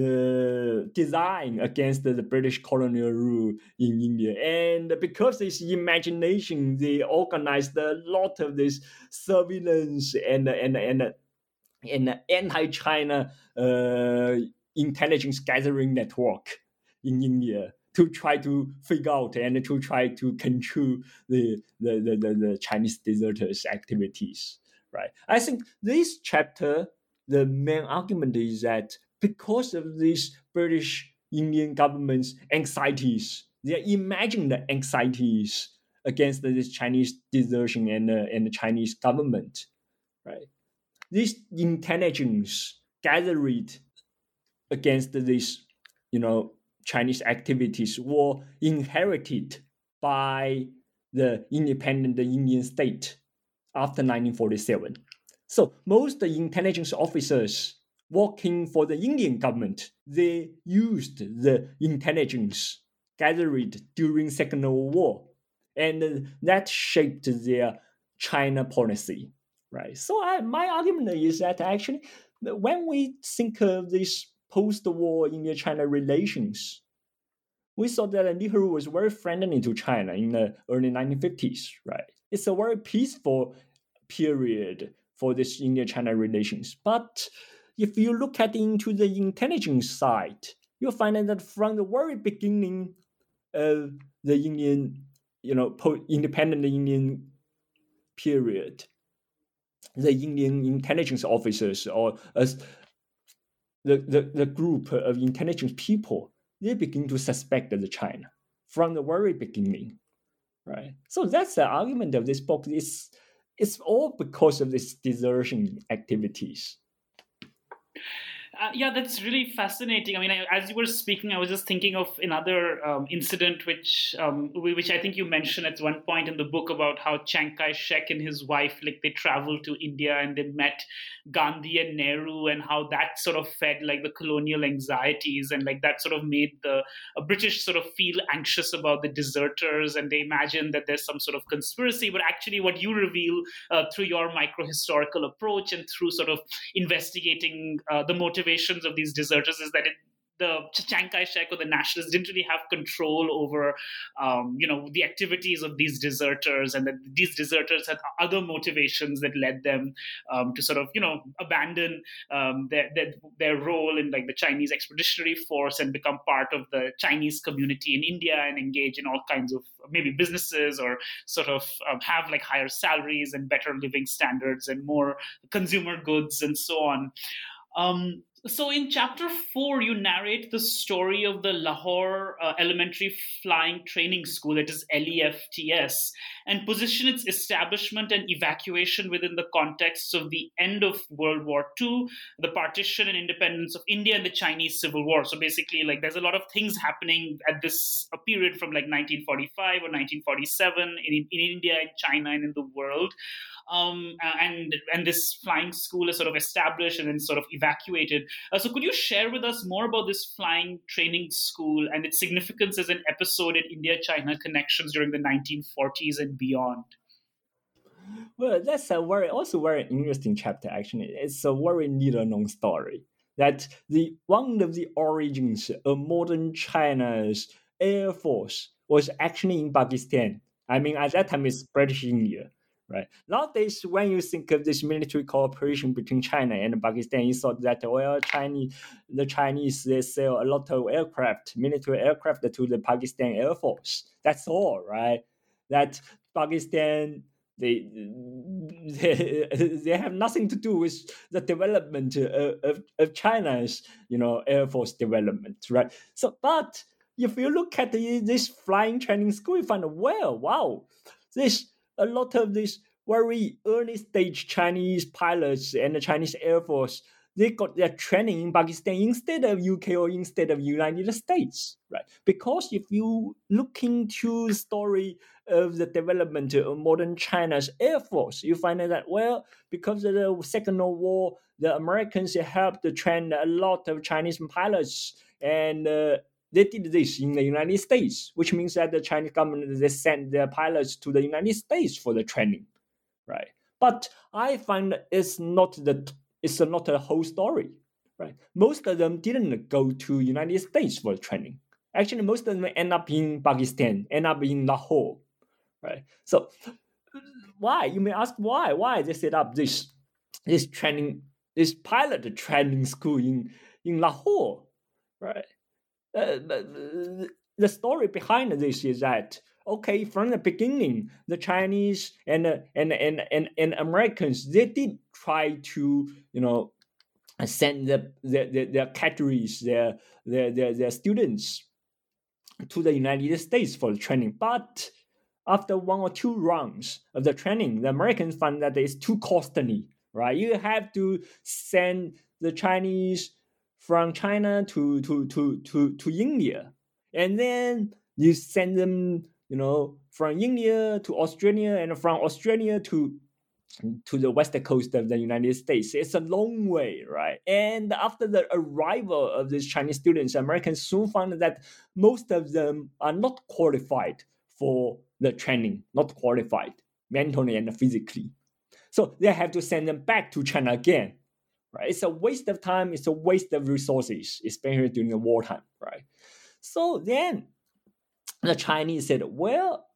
uh, design against the, the British colonial rule in India. And because this imagination, they organized a lot of this surveillance and and and and anti-China uh, intelligence gathering network in India to try to figure out and to try to control the the, the, the, the Chinese deserters' activities. Right. I think this chapter, the main argument is that because of these British Indian government's anxieties, they imagined the anxieties against this Chinese desertion and, uh, and the Chinese government, right? This intelligence gathered against this, you know, Chinese activities were inherited by the independent Indian state after nineteen forty-seven. So most intelligence officers working for the Indian government, they used the intelligence gathered during Second World War, and that shaped their China policy, right? So I, my argument is that actually, when we think of this post-war India-China relations, we saw that Nehru was very friendly to China in the early nineteen fifties, right? It's a very peaceful period for this India-China relations. But if you look at into the intelligence side, you'll find that from the very beginning of the Indian, you know, independent Indian period, the Indian intelligence officers or as the, the, the group of intelligence people, they begin to suspect the China from the very beginning, right? So that's the argument of this book. It's, it's all because of these desertion activities. Uh, yeah, that's really fascinating. I mean, I, as you were speaking, I was just thinking of another um, incident which um, which I think you mentioned at one point in the book about how Chiang Kai-shek and his wife, like they traveled to India and they met Gandhi and Nehru, and how that sort of fed like the colonial anxieties, and like that sort of made the uh, British sort of feel anxious about the deserters, and they imagine that there's some sort of conspiracy. But actually what you reveal uh, through your micro-historical approach and through sort of investigating uh, the motivation of these deserters is that it, the Chiang Kai-shek or the nationalists didn't really have control over, um, you know, the activities of these deserters, and that these deserters had other motivations that led them um, to sort of, you know, abandon um, their, their their role in like the Chinese Expeditionary Force and become part of the Chinese community in India and engage in all kinds of maybe businesses, or sort of um, have like higher salaries and better living standards and more consumer goods and so on. Um, so in chapter four, you narrate the story of the Lahore uh, Elementary Flying Training School, that is L E F T S, and position its establishment and evacuation within the context of the end of World War Two, the partition and independence of India, and the Chinese Civil War. So basically, like there's a lot of things happening at this a period from like nineteen forty-five or nineteen forty-seven in, in India, in China, and in the world. um, and and this flying school is sort of established and then sort of evacuated. Uh, so could you share with us more about this flying training school and its significance as an episode in India-China connections during the nineteen forties and beyond? Well, that's a very also very interesting chapter. Actually, it's a very little known story that the one of the origins of modern China's air force was actually in Pakistan. I mean, at that time it's British India, right? Nowadays, when you think of this military cooperation between China and Pakistan, you thought that well, Chinese the Chinese they sell a lot of aircraft, military aircraft to the Pakistan Air Force. That's all, right? That Pakistan they, they they have nothing to do with the development of, of, of China's you know air force development, right? So, but if you look at the, this flying training school, you find well, wow, there's a lot of these very early stage Chinese pilots and the Chinese Air Force. They got their training in Pakistan instead of U K or instead of United States, right? Because if you look into the story of the development of modern China's Air Force, you find that, well, because of the Second World War, the Americans helped to train a lot of Chinese pilots, and uh, they did this in the United States, which means that the Chinese government, they sent their pilots to the United States for the training, right? But I find it's not the It's not a whole story, right? Most of them didn't go to United States for training. Actually, most of them end up in Pakistan, end up in Lahore, right? So why? You may ask why? Why they set up this this training, this pilot training school in, in Lahore, right? Uh, the story behind this is that, okay, from the beginning, the Chinese and uh, and, and and and Americans, they did try to you know send the, the, the, their cadres, their, their their their students to the United States for the training. But after one or two rounds of the training, the Americans found that it's too costly, right? You have to send the Chinese from China to to to to, to India, and then you send them you know, from India to Australia and from Australia to to the west coast of the United States. It's a long way, right? And after the arrival of these Chinese students, Americans soon found that most of them are not qualified for the training, not qualified mentally and physically. So they have to send them back to China again, right? It's a waste of time. It's a waste of resources, especially during the wartime, right? So then the Chinese said, well,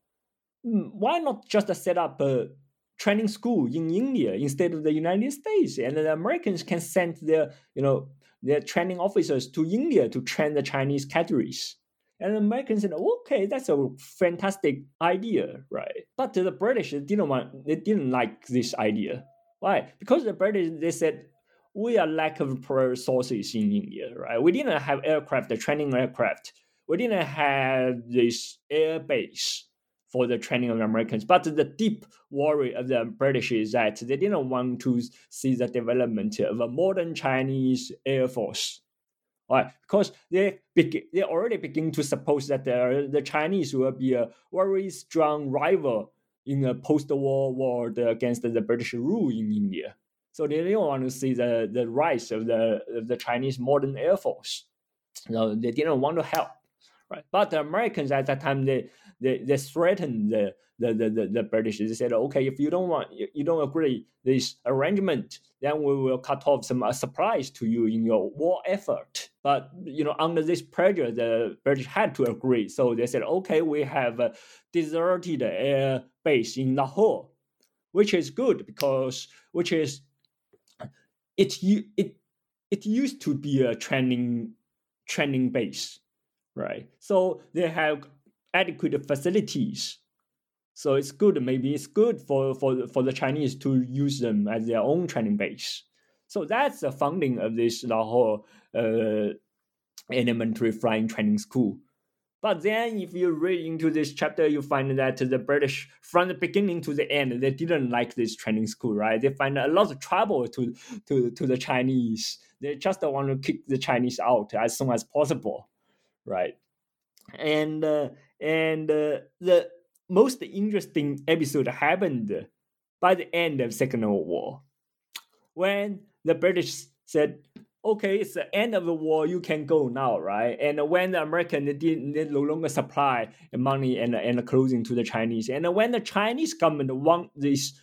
why not just set up a training school in India instead of the United States? And the Americans can send their, you know, their training officers to India to train the Chinese cadres. And the Americans said, okay, that's a fantastic idea, right? But the British didn't want, they didn't like this idea. Why? Because the British, they said, we are lack of resources in India, right? We didn't have aircraft, the training aircraft. We didn't have this air base for the training of the Americans. But the deep worry of the British is that they didn't want to see the development of a modern Chinese air force. Right? Because they begin, they already begin to suppose that the, the Chinese will be a very strong rival in a post-war war against the British rule in India. So they didn't want to see the, the rise of the, of the Chinese modern air force. So they didn't want to help. Right. But the Americans at that time, they they, they threatened the, the, the, the British. They said, okay, if you don't want, you don't agree this arrangement, then we will cut off some uh, supplies to you in your war effort. But, you know, under this pressure, the British had to agree. So they said, okay, we have a deserted air base in Lahore, which is good because, which is, it, it, it used to be a training training base. Right, so they have adequate facilities, so it's good. Maybe it's good for for for the Chinese to use them as their own training base. So that's the founding of this Lahore uh, elementary flying training school. But then, if you read into this chapter, you find that the British, from the beginning to the end, they didn't like this training school. Right, they find a lot of trouble to to to the Chinese. They just want to kick the Chinese out as soon as possible. Right, and uh, and uh, the most interesting episode happened by the end of Second World War, when the British said, okay, it's the end of the war, you can go now, right? And when the Americans did, did no longer supply money and, and clothing to the Chinese, and when the Chinese government want these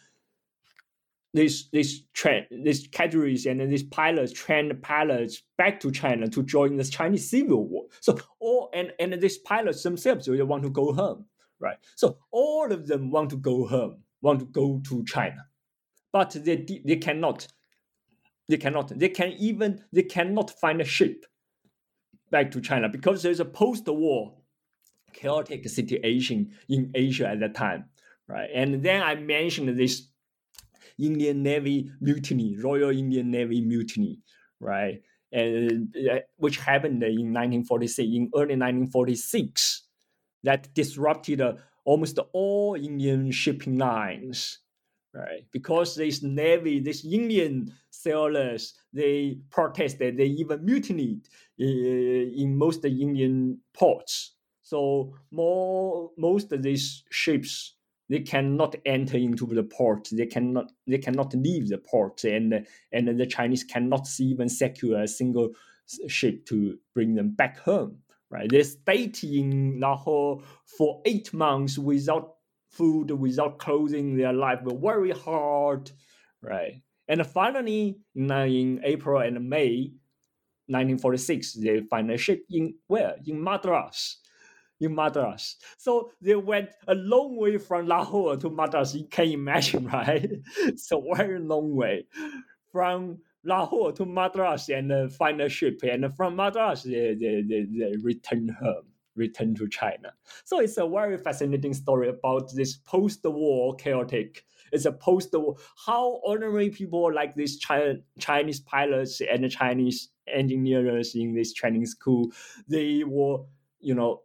these these tra- these cadres and these pilots, trained pilots back to China to join the Chinese Civil War. So all and, and these pilots themselves, they want to go home, right? So all of them want to go home, want to go to China, but they they cannot. They cannot. They can even. They cannot find a ship back to China because there's a post-war chaotic situation in Asia at that time, right? And then I mentioned this Indian Navy mutiny, Royal Indian Navy mutiny, right? And uh, which happened in nineteen forty-six, in early nineteen forty-six, that disrupted uh, almost all Indian shipping lines. Right, because this navy, this Indian sailors, they protested, they even mutinied uh, in most of the Indian ports. So more, most of these ships, they cannot enter into the port. They cannot, they cannot leave the port, and and the Chinese cannot even secure a single ship to bring them back home. Right, they stayed in Lahore for eight months without food, without clothing. Their life were very hard, right? And finally, in April and May nineteen forty-six, they find a ship in where? In Madras. In Madras. So they went a long way from Lahore to Madras. You can imagine, right? It's a very long way. From Lahore to Madras and uh, find a ship. And from Madras, they, they, they, they return home. Return to China. So it's a very fascinating story about this post-war chaotic. It's a post-war, how ordinary people like these China, Chinese pilots and Chinese engineers in this training school, they were, you know,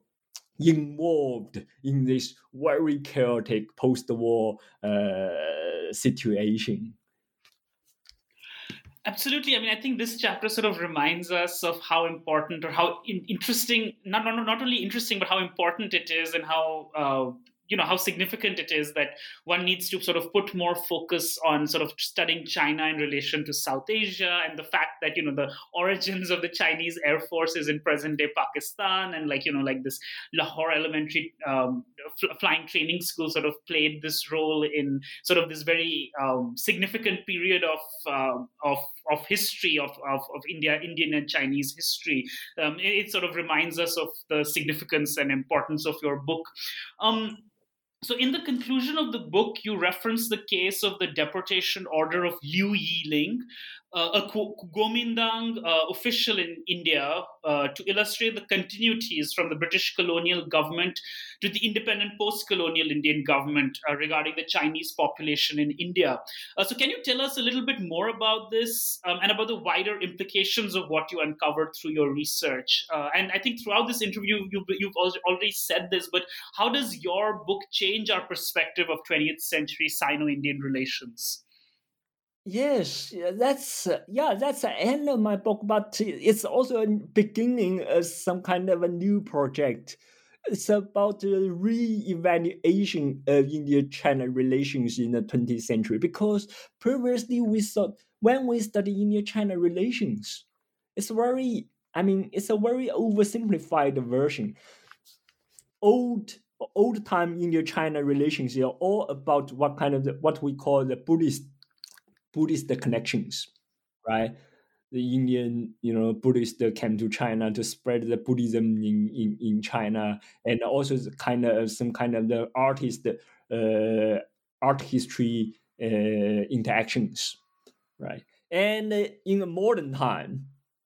involved in this very chaotic post-war uh, situation. Absolutely. I mean, I think this chapter sort of reminds us of how important or how in- interesting, not, not not only interesting, but how important it is, and how uh, you know how significant it is that one needs to sort of put more focus on sort of studying China in relation to South Asia, and the fact that you know the origins of the Chinese Air Force is in present day Pakistan, and like you know like this Lahore Elementary um, f- Flying Training School sort of played this role in sort of this very um, significant period of uh, of of history of, of, of India, Indian and Chinese history. Um, it, it sort of reminds us of the significance and importance of your book. Um, So, in the conclusion of the book, you reference the case of the deportation order of Liu Yiling, uh, a Kuomintang uh, official in India, uh, to illustrate the continuities from the British colonial government to the independent post-colonial Indian government uh, regarding the Chinese population in India. Uh, so, can you tell us a little bit more about this um, and about the wider implications of what you uncovered through your research? Uh, and I think throughout this interview, you've, you've already said this, but how does your book change our perspective of twentieth century Sino-Indian relations? Yes, that's uh, yeah, that's the end of my book, but it's also a beginning of some kind of a new project. It's about the re-evaluation of India-China relations in the twentieth century, because previously we thought when we study India-China relations, it's very, I mean, it's a very oversimplified version. Old old time India-China relations are all about what kind of the, what we call the Buddhist Buddhist connections, right? The Indian, you know, Buddhists came to China to spread the Buddhism in, in, in China, and also the kind of some kind of the artist, uh, art history uh, interactions, right? And uh, in the modern time,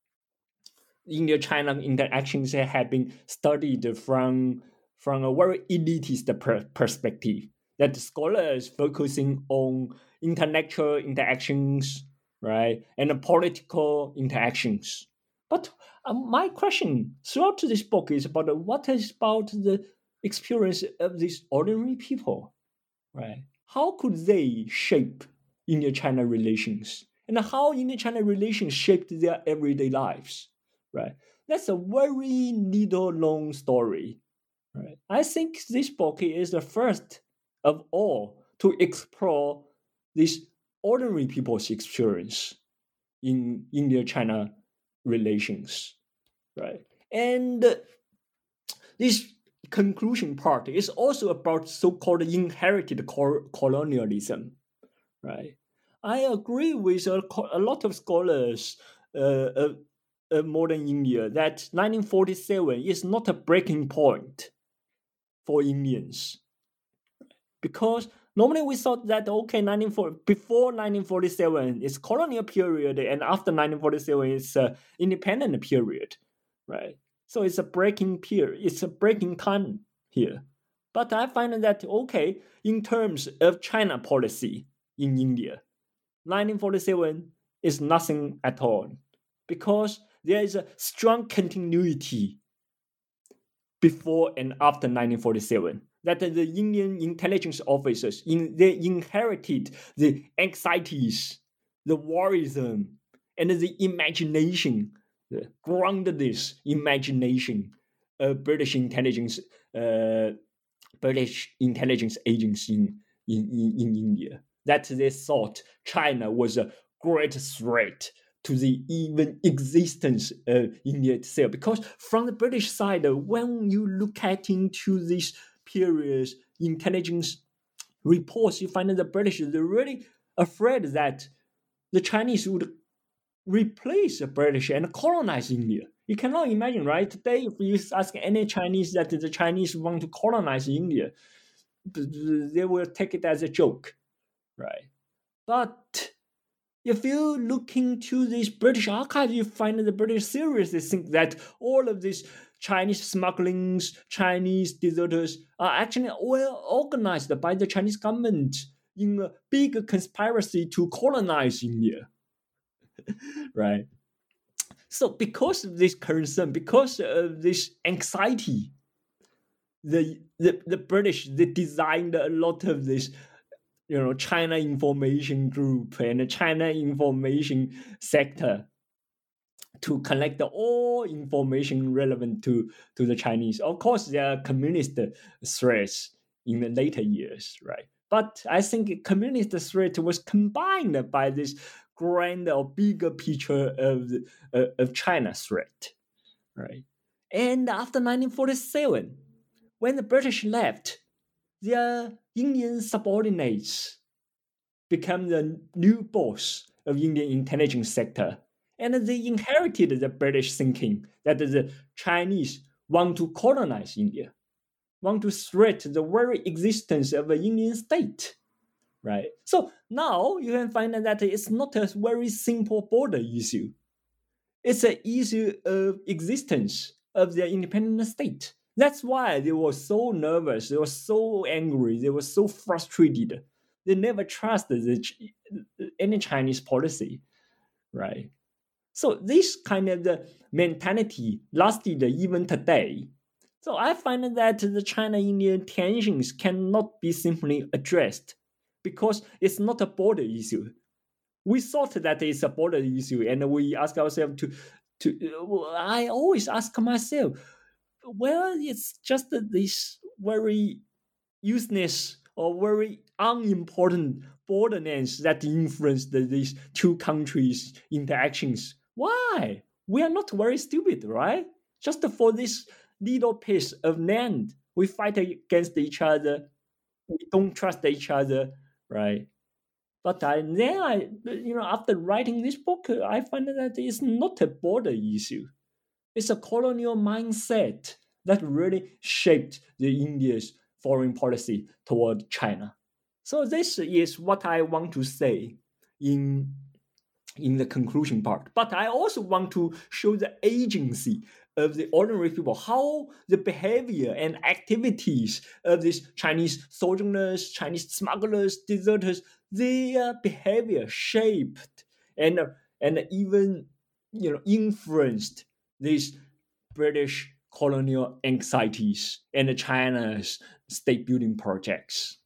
India-China interactions have been studied from from a very elitist per- perspective. That scholars focusing on intellectual interactions, right, and political interactions. But um, my question throughout this book is about what is about the experience of these ordinary people, right? How could they shape India-China relations, and how India-China relations shaped their everyday lives, right? That's a very little long story, right? I think this book is the first of all to explore these ordinary people's experience in India-China relations, right? And uh, this conclusion part is also about so-called inherited col- colonialism, right? I agree with a, a lot of scholars uh, of, of modern India that nineteen forty-seven is not a breaking point for Indians, because normally we thought that okay, nineteen forty before nineteen forty-seven is colonial period, and after nineteen forty-seven is uh, independent period, right? So it's a breaking period. It's a breaking time here. But I find that okay, in terms of China policy in India, nineteen forty-seven is nothing at all, because there is a strong continuity before and after nineteen forty-seven. That the Indian intelligence officers in, they inherited the anxieties, the worrisome, and the imagination, the groundedness imagination of British intelligence, uh, British intelligence agency in, in, in India. That they thought China was a great threat to the even existence of India itself. Because from the British side, when you look at into these periods intelligence reports, you find that the British they're really afraid that the Chinese would replace the British and colonize India. You cannot imagine, right? Today, if you ask any Chinese that the Chinese want to colonize India, they will take it as a joke, right? But if you look into these British archives, you find that the British seriously think that all of these Chinese smugglings, Chinese deserters are actually well organized by the Chinese government in a big conspiracy to colonize India, right? So because of this concern, because of this anxiety, the, the, the British, they designed a lot of this you know, China Information Group and China Information Sector to collect all information relevant to, to the Chinese. Of course, there are communist threats in the later years, right? But I think communist threat was combined by this grand or bigger picture of, the, uh, of China threat, right? And after nineteen forty-seven, when the British left, their Indian subordinates became the new boss of Indian intelligence sector. And they inherited the British thinking that the Chinese want to colonize India, want to threat the very existence of an Indian state, right? So now you can find that it's not a very simple border issue. It's an issue of existence of their independent state. That's why they were so nervous, they were so angry, they were so frustrated. They never trusted the, any Chinese policy, right? So this kind of the mentality lasted even today. So I find that the China-India tensions cannot be simply addressed because it's not a border issue. We thought that it's a border issue, and we ask ourselves to, to. I always ask myself, well, it's just this very useless or very unimportant borderlands that influence the, these two countries' interactions. Why? We are not very stupid, right? Just for this little piece of land, we fight against each other. We don't trust each other, right? But I, then I, you know, after writing this book, I find that it's not a border issue. It's a colonial mindset that really shaped the India's foreign policy toward China. So this is what I want to say in, in the conclusion part. But I also want to show the agency of the ordinary people, how the behavior and activities of these Chinese sojourners, Chinese smugglers, deserters, their behavior shaped and, and even you know, influenced these British colonial anxieties and China's state building projects.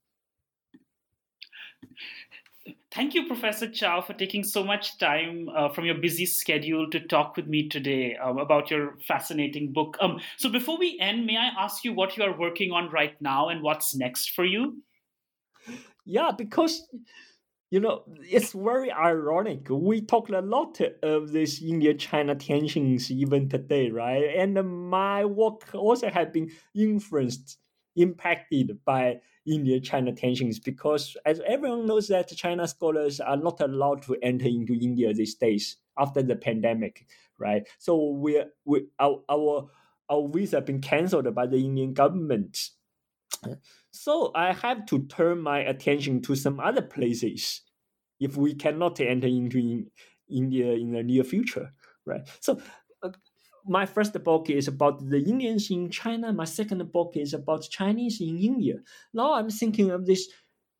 Thank you, Professor Chow, for taking so much time uh, from your busy schedule to talk with me today um, about your fascinating book. Um, so before we end, may I ask you what you are working on right now and what's next for you? Yeah, because you know, it's very ironic. We talked a lot of this India-China tensions even today, right? And my work also has been influenced, impacted by India-China tensions because, as everyone knows, that China scholars are not allowed to enter into India these days after the pandemic, right? So we we our our our visa have been cancelled by the Indian government. So I have to turn my attention to some other places if we cannot enter into in India in the near future, right? So uh, my first book is about the Indians in China. My second book is about Chinese in India. Now I'm thinking of this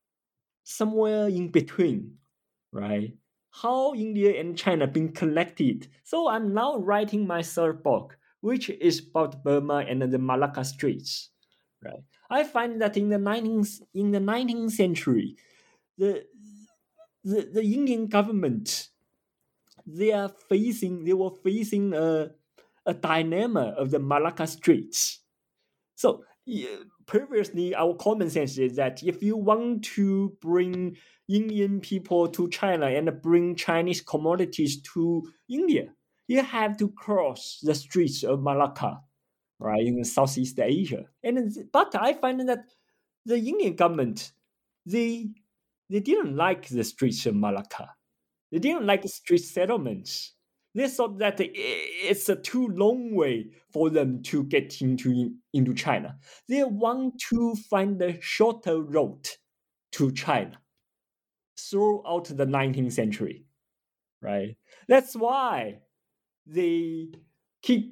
somewhere in between, right? How India and China been connected. So I'm now writing my third book, which is about Burma and the Malacca Straits, right? I find that in the nineteenth in the nineteenth century, the the, the Indian government they are facing they were facing a a dilemma of the Malacca Straits. So yeah, previously, our common sense is that if you want to bring Indian people to China and bring Chinese commodities to India, you have to cross the streets of Malacca, right, in Southeast Asia. And but I find that the Indian government they they didn't like the streets of Malacca. They didn't like the street settlements. They thought that it's a too long way for them to get into into China. They want to find a shorter route to China throughout the nineteenth century, right? That's why they keep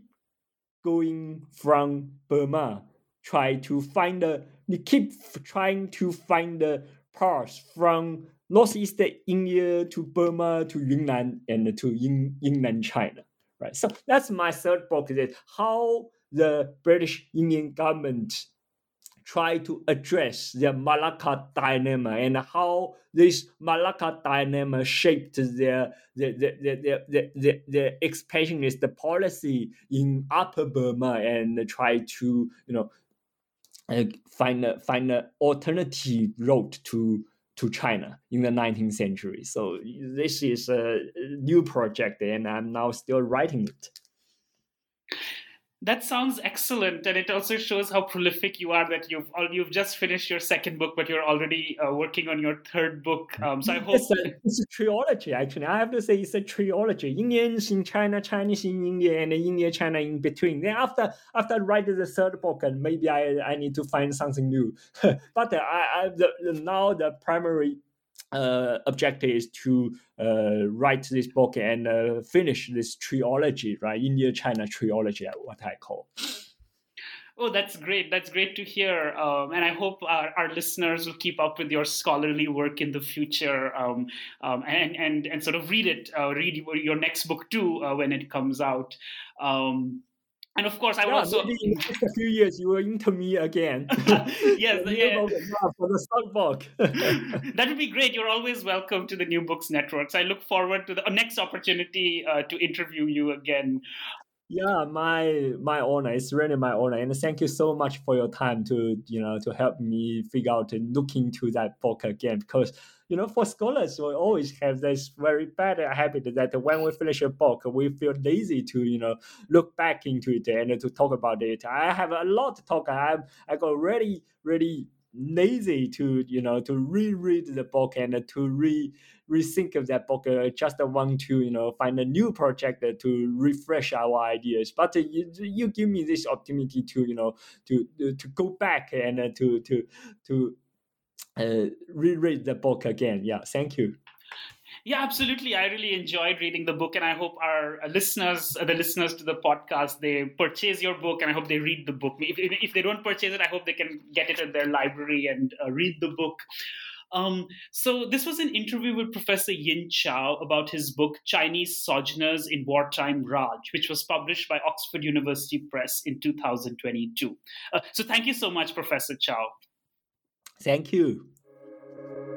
going from Burma, try to find a. They keep trying to find the path from Northeast India to Burma to Yunnan and to in, inland China, right? So that's my third book, is how the British Indian government try to address the Malacca dilemma and how this Malacca dilemma shaped their the the the the, the, the expansionist policy in Upper Burma and try to you know uh, find a find an alternative route to to China in the nineteenth century. So this is a new project and I'm now still writing it. That sounds excellent, and it also shows how prolific you are. That you've you've just finished your second book, but you're already uh, working on your third book. Um, so I hope it's a, it's a trilogy. Actually, I have to say it's a trilogy. Indians in China, Chinese in India, and India China in between. Then after after writing the third book, and maybe I, I need to find something new. But uh, I, I the, the, now the primary Uh, objective is to uh, write this book and uh, finish this trilogy, right? India-China trilogy, what I call. Oh, that's great. That's great to hear. Um, and I hope our, our listeners will keep up with your scholarly work in the future um, um, and, and, and sort of read it, uh, read your next book too uh, when it comes out. Um, And of course, I yeah, also maybe in just a few years you will enter me again. Yes, yeah. For the stock book. That would be great. You're always welcome to the New Books Network. So I look forward to the next opportunity uh, to interview you again. Yeah, my my honor. It's really my honor, and thank you so much for your time to you know to help me figure out and look into that book again. Because you know, for scholars, we always have this very bad habit that when we finish a book, we feel lazy to you know look back into it and to talk about it. I have a lot to talk. I I got really really lazy to you know to reread the book and to re rethink of that book. I just want to you know find a new project to refresh our ideas. But you, you give me this opportunity to you know to to go back and to to to uh, reread the book again. Yeah, thank you. Yeah, absolutely. I really enjoyed reading the book, and I hope our listeners, the listeners to the podcast, they purchase your book, and I hope they read the book. If, if they don't purchase it, I hope they can get it at their library and uh, read the book. Um, so this was an interview with Professor Yin Chao about his book, Chinese Sojourners in Wartime Raj, which was published by Oxford University Press in two thousand twenty-two. Uh, so thank you so much, Professor Chao. Thank you.